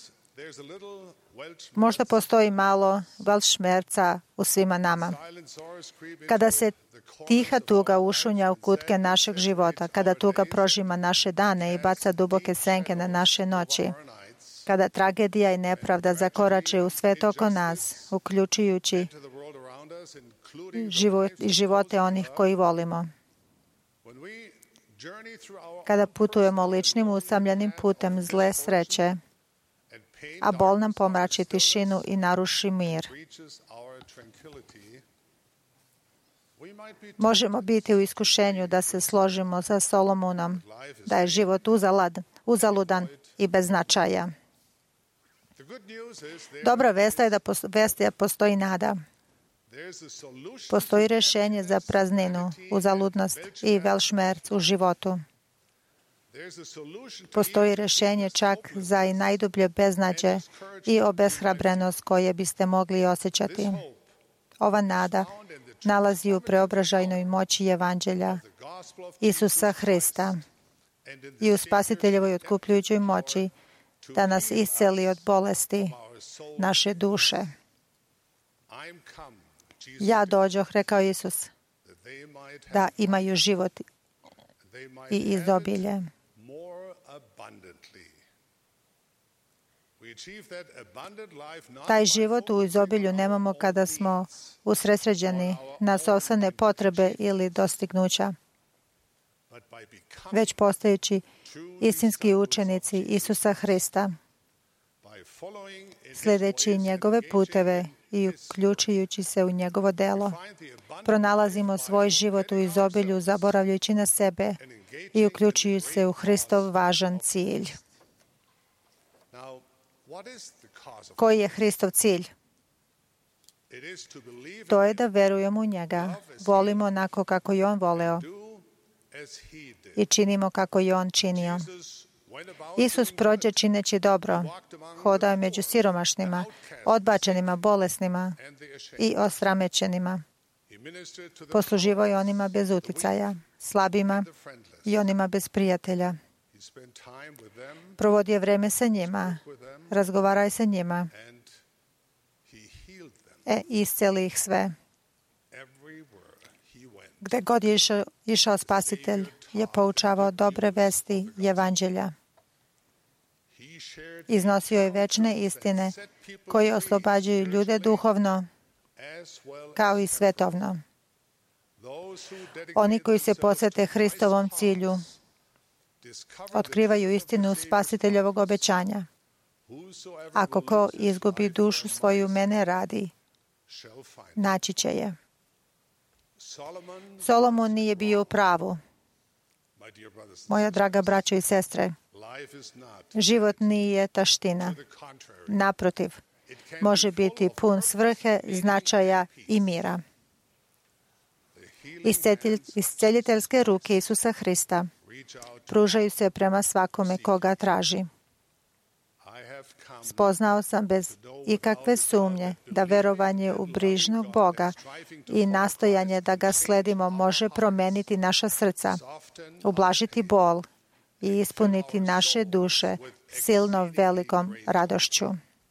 Možda postoji malo Weltschmerza u svima nama. Kada se tiha tuga ušunja u kutke našeg života, kada tuga prožima naše dane i baca duboke senke na naše noći, kada tragedija i nepravda zakorače u svet oko nas, uključujući život i živote onih koji volimo. Kada putujemo ličnim usamljenim putem zle sreće, a bol nam pomrači tišinu i naruši mir. Možemo biti u iskušenju da se složimo sa Solomonom, da je život uzalad, uzaludan i bez značaja. Dobra vest je da postoji, postoji nada. Postoji rješenje za prazninu, uzaludnost i velšmerc u životu. Postoji rješenje čak za i najdublje beznađe i obeshrabrenost koje biste mogli osjećati. Ova nada nalazi u preobražajnoj moći Evanđelja Isusa Hrista i u spasiteljevoj otkupljujućoj moći da nas isceli od bolesti naše duše. Ja dođoh, rekao Isus, da imaju život i izobilje. Taj život u izobilju nemamo kada smo usredsređeni na sopstvene potrebe ili dostignuća, već postajući istinski učenici Isusa Hrista, sljedeći njegove puteve i uključujući se u njegovo delo. Pronalazimo svoj život u izobilju zaboravljajući na sebe i uključujući se u Hristov važan cilj. Koji je Hristov cilj? To je da verujemo u njega, volimo onako kako je on voleo i činimo kako je on činio. Isus prođe čineći dobro, hodao je među siromašnima, odbačenima, bolesnima i osramećenima. Posluživao je onima bez uticaja, slabima i onima bez prijatelja. Provodio vreme sa njima, razgovarao je sa njima, e, isceli ih sve. Gde god je išao, išao spasitelj, je poučavao dobre vesti Evanđelja. Iznosio je večne istine koje oslobađaju ljude duhovno kao i svetovno. Oni koji se posvete Hristovom cilju otkrivaju istinu spasiteljevog obećanja. Ako ko izgubi dušu svoju mene radi, naći će je. Solomon nije bio u pravu. Moja draga braćo i sestre, život nije taština. Naprotiv, može biti pun svrhe, značaja i mira. Isceljiteljske ruke Isusa Hrista pružaju se prema svakome koga traži. Spoznao sam bez ikakve sumnje da verovanje u brižnog Boga i nastojanje da ga sledimo može promeniti naša srca, ublažiti bol i ispuniti naše duše silno velikom radošću.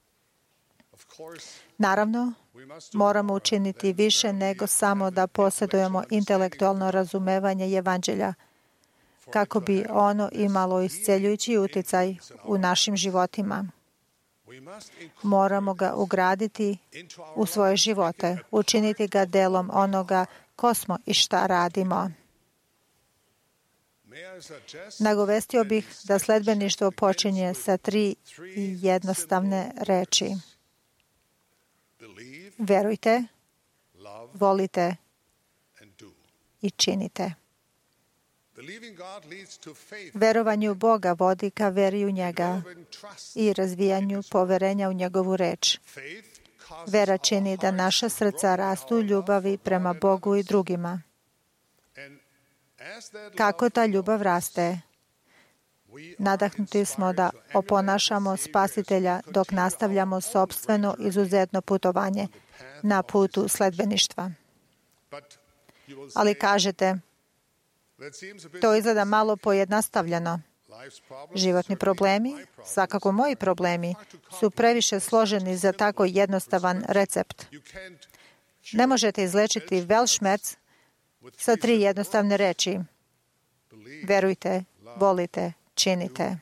Naravno, moramo učiniti više nego samo da posjedujemo intelektualno razumevanje Evanđelja, kako bi ono imalo isceljujući uticaj u našim životima. Moramo ga ugraditi u svoje živote, učiniti ga delom onoga ko smo i šta radimo. Nagovestio bih da sledbeništvo počinje sa tri jednostavne reči. Verujte, volite i činite. Verovanje u Boga vodi ka veri u njega i razvijanju poverenja u njegovu reč. Vera čini da naša srca rastu u ljubavi prema Bogu i drugima. Kako ta ljubav raste? Nadahnuti smo da oponašamo Spasitelja dok nastavljamo sopstveno izuzetno putovanje na putu sledbeništva. Ali kažete, to izgleda malo pojednostavljeno. Životni problemi, svakako moji problemi, su previše složeni za tako jednostavan recept. Ne možete izlečiti velšmerc sa tri jednostavne reči. Verujte, volite, činite.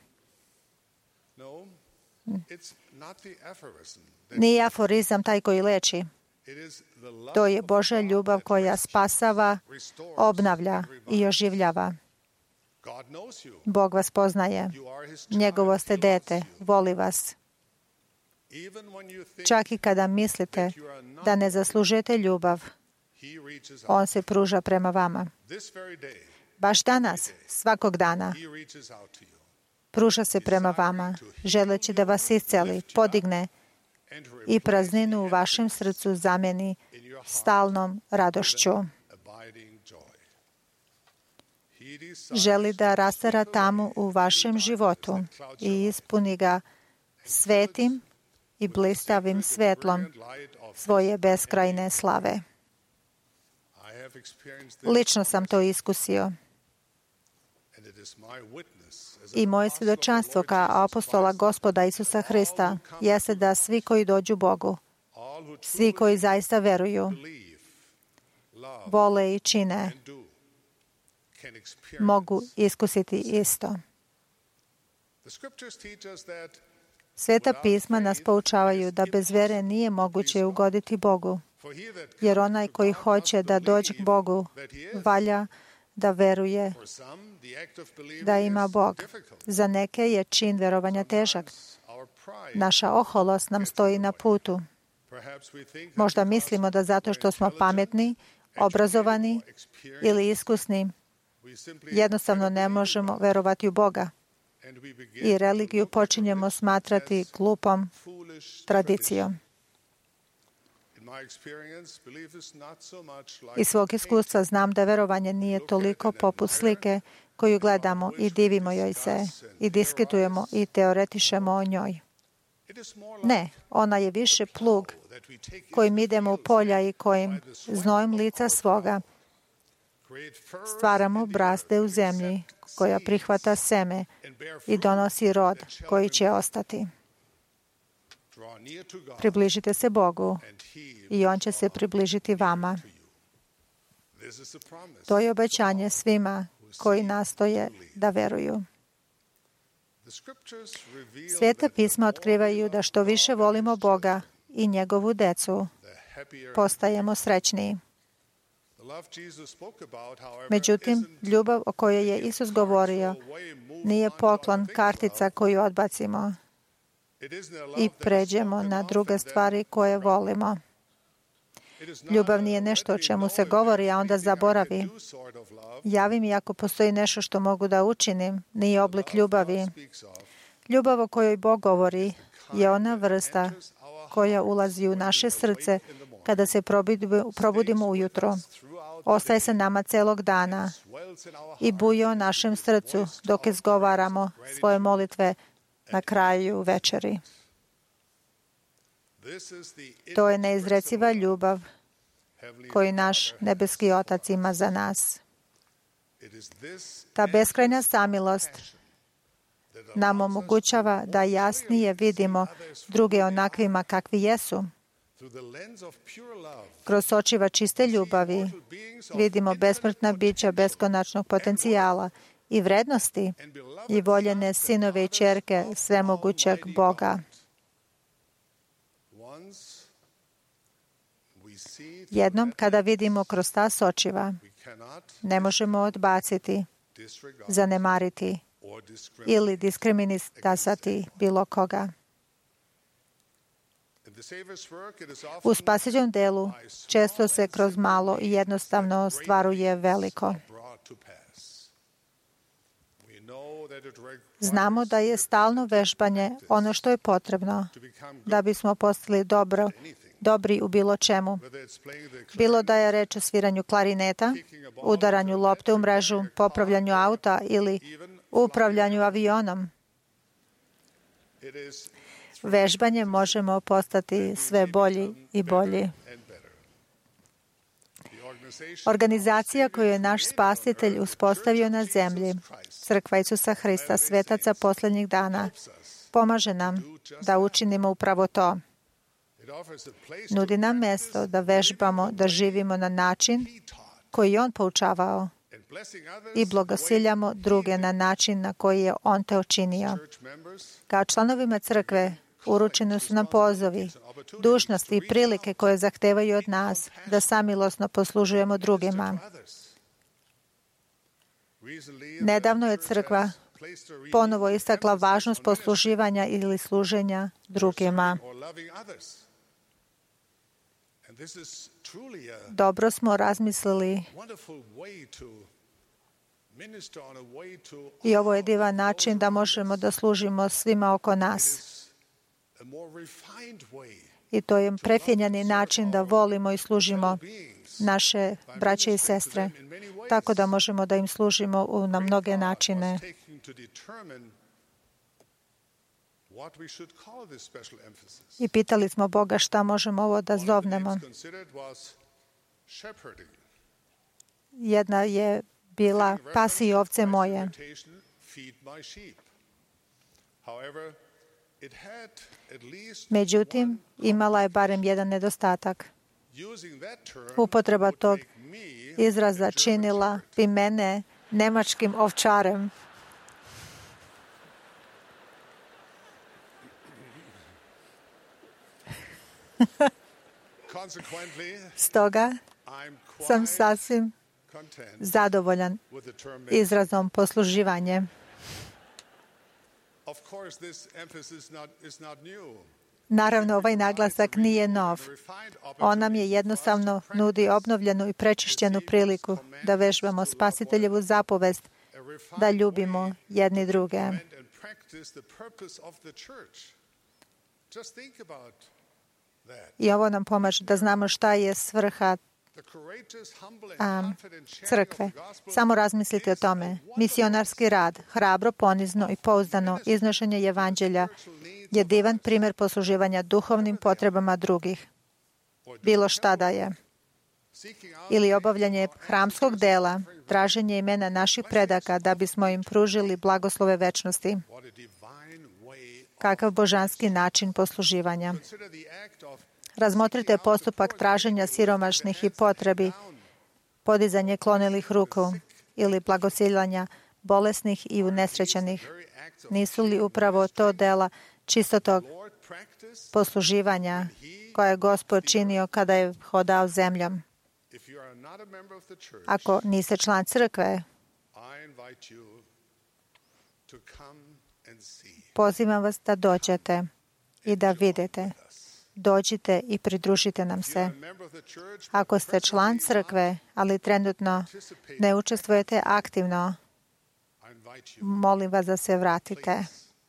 Nije aforizam taj koji leči. To je Božja ljubav koja spasava, obnavlja i oživljava. Bog vas poznaje. Njegovo ste dete, voli vas. Čak i kada mislite da ne zaslužujete ljubav, On se pruža prema vama. Baš danas, svakog dana, pruža se prema vama, želeći da vas isceli, podigne i prazninu u vašem srcu zameni stalnom radošću. Želi da rastera tamu u vašem životu i ispuni ga svetim i blistavim svetlom svoje beskrajne slave. Lično sam to iskusio. I moje svjedočanstvo kao apostola Gospoda Isusa Hrista jeste da svi koji dođu Bogu, svi koji zaista veruju, vole i čine, mogu iskusiti isto. Sveta pisma nas poučavaju da bez vere nije moguće ugoditi Bogu, jer onaj koji hoće da dođe k Bogu valja da veruje da ima Bog. Za neke je čin verovanja težak. Naša oholost nam stoji na putu. Možda mislimo da zato što smo pametni, obrazovani ili iskusni, jednostavno ne možemo verovati u Boga. I religiju počinjemo smatrati glupom tradicijom. Iz svog iskustva znam da verovanje nije toliko poput slike koju gledamo i divimo joj se i diskutujemo i teoretišemo o njoj. Ne, ona je više plug kojim idemo u polja i kojim znojem lica svoga stvaramo brazde u zemlji koja prihvata seme i donosi rod koji će ostati. Približite se Bogu i On će se približiti vama. To je obećanje svima koji nastoje da veruju. Sveta pisma otkrivaju da što više volimo Boga i njegovu decu, postajemo srećniji. Međutim, ljubav o kojoj je Isus govorio nije poklon kartica koju odbacimo i pređemo na druge stvari koje volimo. Ljubav nije nešto o čemu se govori, a onda zaboravi. Javi mi ako postoji nešto što mogu da učinim, nije oblik ljubavi. Ljubav o kojoj Bog govori je ona vrsta koja ulazi u naše srce kada se probudimo ujutro. Ostaje se nama celog dana i buje u našem srcu dok izgovaramo svoje molitve na kraju večeri. To je neizreciva ljubav koju naš nebeski Otac ima za nas. Ta beskrajna samilost nam omogućava da jasnije vidimo druge onakvima kakvi jesu. Kroz očiva čiste ljubavi vidimo besmrtna bića beskonačnog potencijala i vrednosti i voljene sinove i ćerke svemogućeg Boga. Jednom kada vidimo kroz ta sočiva, ne možemo odbaciti, zanemariti ili diskriminisati bilo koga. U spasiteljom delu često se kroz malo i jednostavno ostvaruje veliko. Znamo da je stalno vežbanje ono što je potrebno da bismo postali dobro, dobri u bilo čemu. Bilo da je reč o sviranju klarineta, udaranju lopte u mrežu, popravljanju auta ili u upravljanju avionom. Vežbanjem možemo postati sve bolji i bolji. Organizacija koju je naš Spasitelj uspostavio na zemlji, Crkva Isusa Hrista, svetaca posljednjih dana, pomaže nam da učinimo upravo to. Nudi nam mjesto da vežbamo, da živimo na način koji je On poučavao i blagosiljamo druge na način na koji je On te učinio. Kao članovima crkve uručeni su nam pozivi, dužnosti i prilike koje zahtevaju od nas da samilosno poslužujemo drugima. Nedavno je crkva ponovo istakla važnost posluživanja ili služenja drugima. Dobro smo razmislili i ovo je divan način da možemo da služimo svima oko nas. I to je prefinjeni način da volimo i služimo naše braće i sestre, tako da možemo da im služimo u, na mnoge načine. I pitali smo Boga šta možemo ovo da zovnemo. Jedna je bila pasi i ovce moje. Međutim, imala je barem jedan nedostatak. Upotreba tog izraza činila bi mene nemačkim ovčarem. Stoga sam sasvim zadovoljan izrazom posluživanje. Naravno, ovaj naglasak nije nov. On nam je jednostavno nudi obnovljenu i prečišćenu priliku da vežbamo Spasiteljevu zapovest, da ljubimo jedni druge. I ovo nam pomaže da znamo šta je svrha um, crkve. Samo razmislite o tome. Misionarski rad, hrabro, ponizno i pouzdano iznošenje evanđelja je divan primjer posluživanja duhovnim potrebama drugih. Bilo šta da je. Ili obavljanje hramskog dela, traženje imena naših predaka da bismo im pružili blagoslove večnosti. Kakav božanski način posluživanja. Razmotrite postupak traženja siromašnih i potrebi, podizanje klonilih ruku ili blagosiljanja bolesnih i unesrećenih. Nisu li upravo to dela čistotog posluživanja koje je Gospod činio kada je hodao zemljom? Ako niste član crkve, pozivam vas da dođete i da vidite. Dođite i pridružite nam se. Ako ste član crkve, ali trenutno ne učestvujete aktivno, molim vas da se vratite.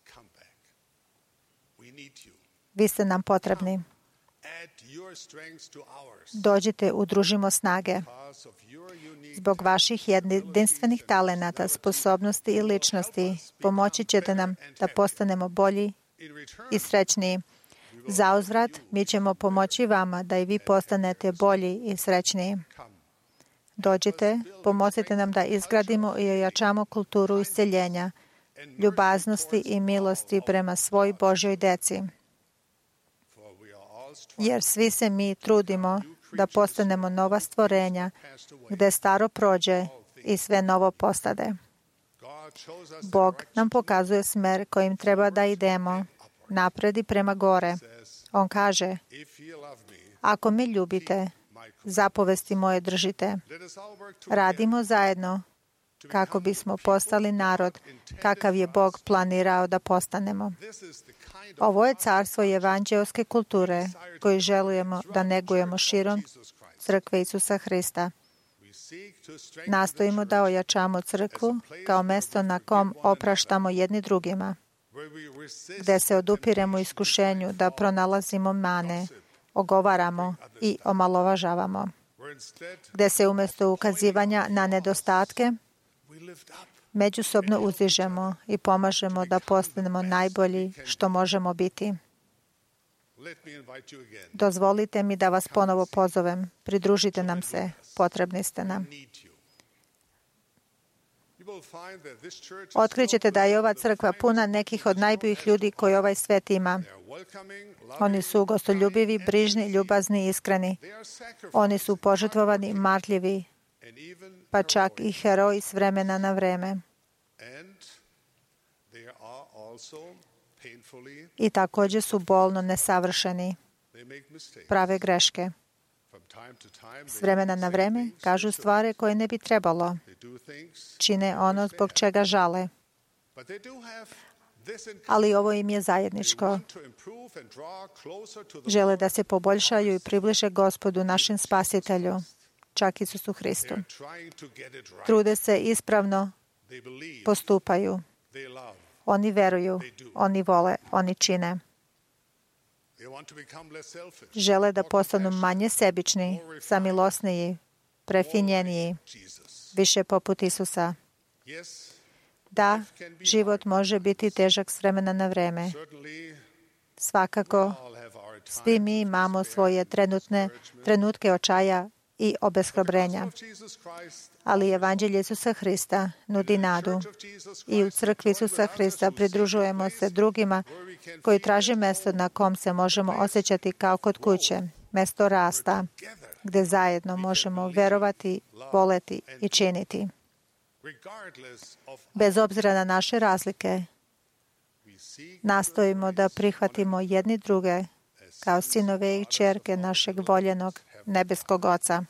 Vi ste nam potrebni. Dođite, udružimo snage. Zbog vaših jedinstvenih talenata, sposobnosti i ličnosti pomoći ćete nam da postanemo bolji i srećniji. Zauzvrat, mi ćemo pomoći vama da i vi postanete bolji i srećniji. Dođite, pomozite nam da izgradimo i ojačamo kulturu isceljenja, ljubaznosti i milosti prema svoj Božjoj deci. Jer svi se mi trudimo da postanemo nova stvorenja, gde staro prođe i sve novo postade. Bog nam pokazuje smer kojim treba da idemo, napred i prema gore. On kaže, ako me ljubite, zapovesti moje držite. Radimo zajedno kako bismo postali narod kakav je Bog planirao da postanemo. Ovo je carstvo evanđeoske kulture koji želujemo da negujemo širom crkve Isusa Hrista. Nastojimo da ojačamo crkvu kao mesto na kom opraštamo jedni drugima, gde se odupiremo iskušenju da pronalazimo mane, ogovaramo i omalovažavamo, gde se umjesto ukazivanja na nedostatke međusobno uzdižemo i pomažemo da postanemo najbolji što možemo biti. Dozvolite mi da vas ponovo pozovem. Pridružite nam se. Potrebni ste nam. Otkrićete da je ova crkva puna nekih od najboljih ljudi koji ovaj svet ima. Oni su gostoljubivi, brižni, ljubazni i iskreni. Oni su požrtvovani, marljivi, pa čak i heroji s vremena na vreme. I također su bolno nesavršeni. Prave greške. S vremena na vreme kažu stvari koje ne bi trebalo. Čine ono zbog čega žale. Ali ovo im je zajedničko. Žele da se poboljšaju i približe Gospodu, našem Spasitelju, čak Isusu Hristu. Trude se ispravno, postupaju. Oni veruju, oni vole, oni čine. Žele da postanu manje sebični, samilosniji, prefinjeniji, više poput Isusa. Da, život može biti težak s vremena na vreme. Svakako, svi mi imamo svoje trenutne trenutke očaja i obeshrabrenja. Ali Evanđelje Isusa Hrista nudi nadu. I u crkvi Isusa Hrista pridružujemo se drugima koji traže mjesto na kom se možemo osjećati kao kod kuće, mjesto rasta, gdje zajedno možemo verovati, voleti i činiti. Bez obzira na naše razlike, nastojimo da prihvatimo jedni druge kao sinove i kćerke našeg voljenog nebeskog Oca.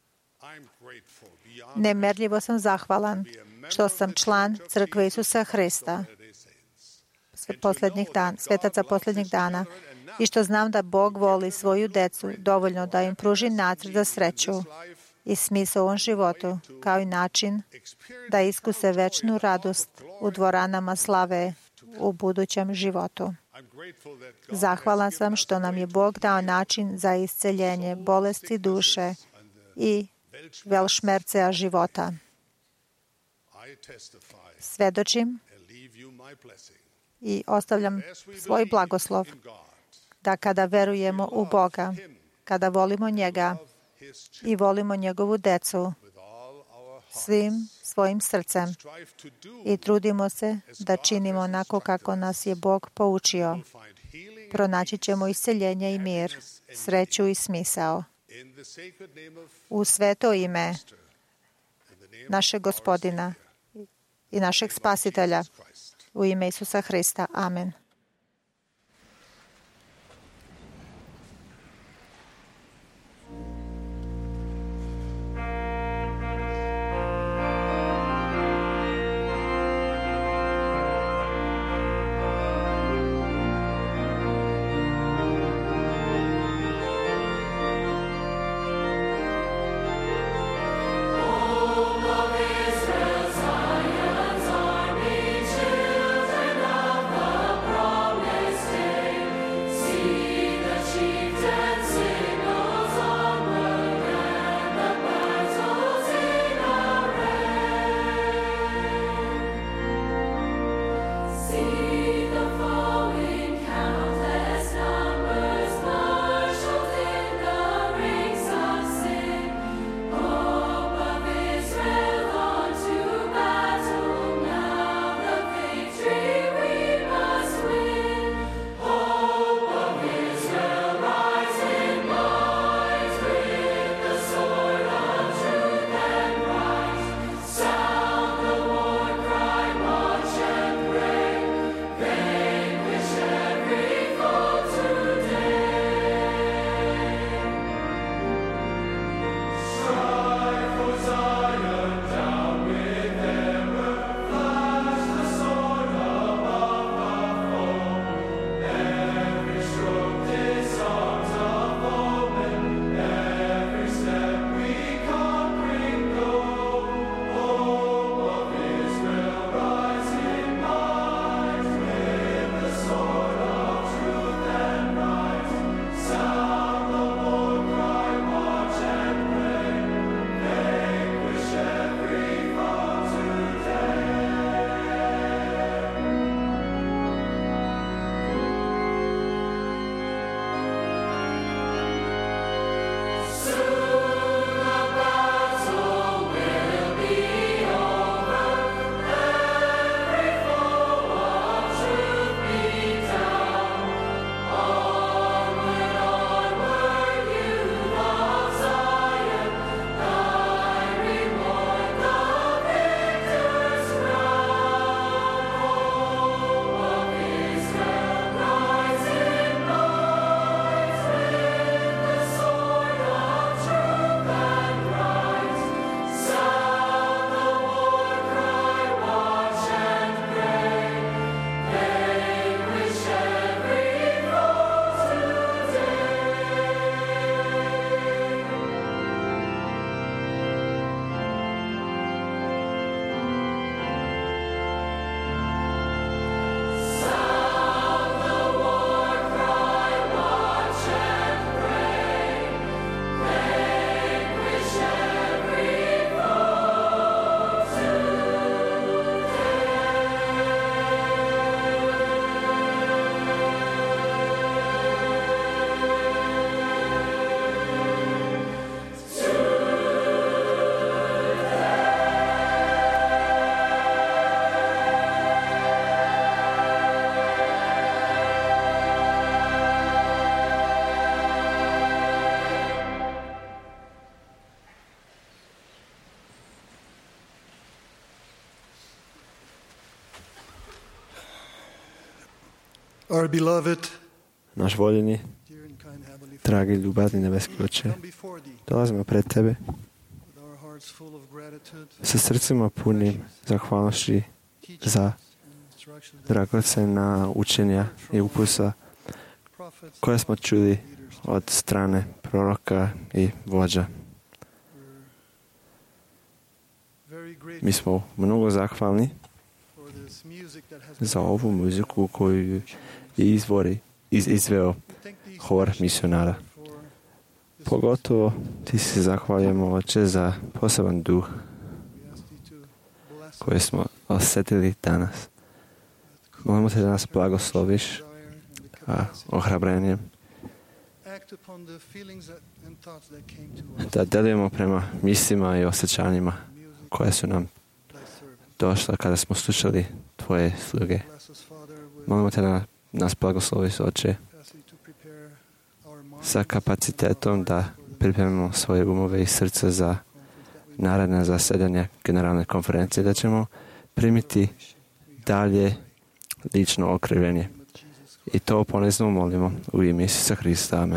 Nemerljivo sam zahvalan što sam član crkve Isusa Hrista, posljednjih dan, svetaca posljednjih dana, i što znam da Bog voli svoju decu dovoljno da im pruži nacrt za sreću i smisao u ovom životu, kao i način da iskuse večnu radost u dvoranama slave u budućem životu. Zahvalan sam što nam je Bog dao način za isceljenje bolesti duše i velšmercea života. Svedočim i ostavljam svoj blagoslov da kada verujemo u Boga, kada volimo njega i volimo njegovu decu svim svojim srcem i trudimo se da činimo onako kako nas je Bog poučio, pronaći ćemo isceljenje i mir, sreću i smisao. U sveto ime našeg Gospodina i našeg Spasitelja, u ime Isusa Hrista. Amen. Israel, Zion's army, children of the Our beloved, naš voljeni, dear and kind Heavenly Father, dragi, ljubazni nebeski Oče, come before Thee dolazimo pred Tebe with our hearts full of gratitude, sa srcima punim zahvalnošći za and instructions that dragocena učenja i upusa prophets koje smo čuli od strane proroka i vođa. very Mi grateful smo mnogo zahvalni for this music that has been za ovu muziku koju je izvori, iz, izveo We thank Thee hor misionara. for this Pogotovo ti se zahvaljujemo, Oče, za poseban duh We ask Thee to bless koji smo osjetili danas. Molimo te da nas blagosloviš desire and the a capacity ohrabrenjem, act upon the feelings that, and thoughts that came to us. da delujemo prema mislima i osjećanjima Music, koje su nam Thy servant. došla kada smo slušali Tvoje sluge. Bless us, Father, with Molimo te da nas blagosloviš, Oče, capacity to prepare our minds sa kapacitetom da pripremimo svoje umove i srce za naredne zasedanje generalne konferencije, da ćemo primiti dalje lično okrivljenje. I to ponizno molimo u ime Isusa Hrista. Amen.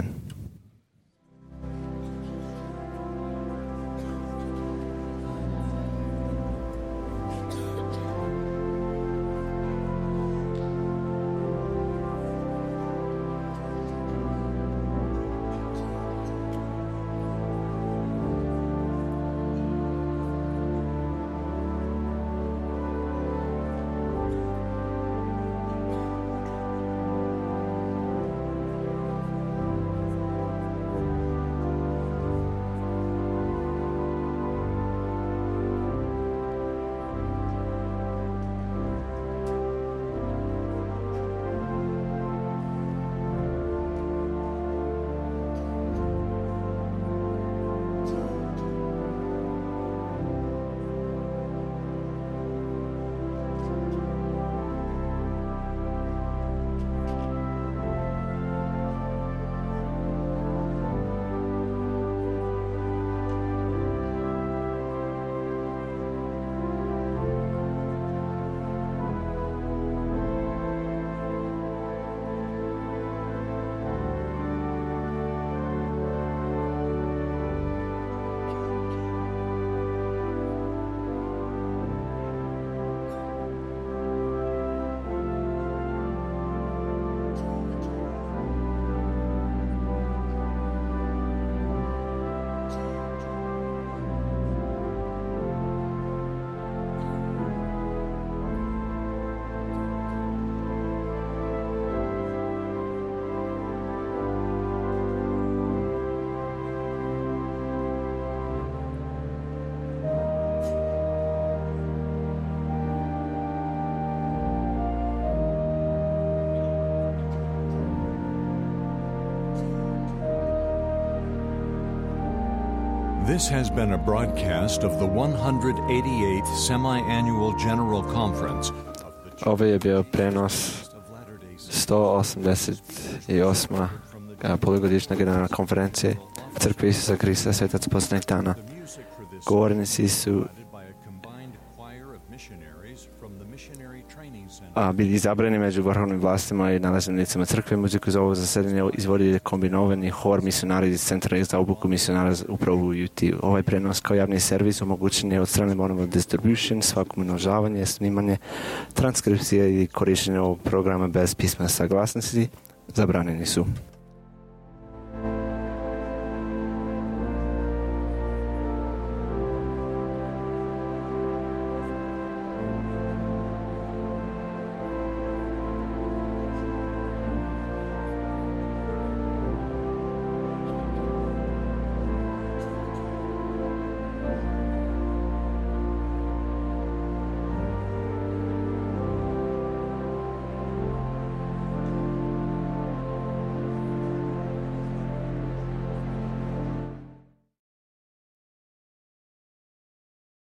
This has been a broadcast of the one hundred eighty-eighth Semi-Annual General Conference of the Church Ovo je bio prenos of Latter-day Saints. sto osamdeset osma polugodišnja generalna konferencija Crkve Isusa Hrista Svetac posljednjeg dana. The music for this Govornici su provided by a combined choir of missionaries from the Missionary Training Center. a, bili izabrani među vrhovnim vlastima i nalaznim licima crkve. Muziku za ovo zasedanje izvodi kombinovani hor misionari iz Centra za obuku misionara upravo u U T. Ovaj prenos kao javni servis omogućen je od strane Monovo Distribution, svako množavanje, snimanje, transkripcije i korištenje ovog programa bez pisma saglasnosti zabranjeni su.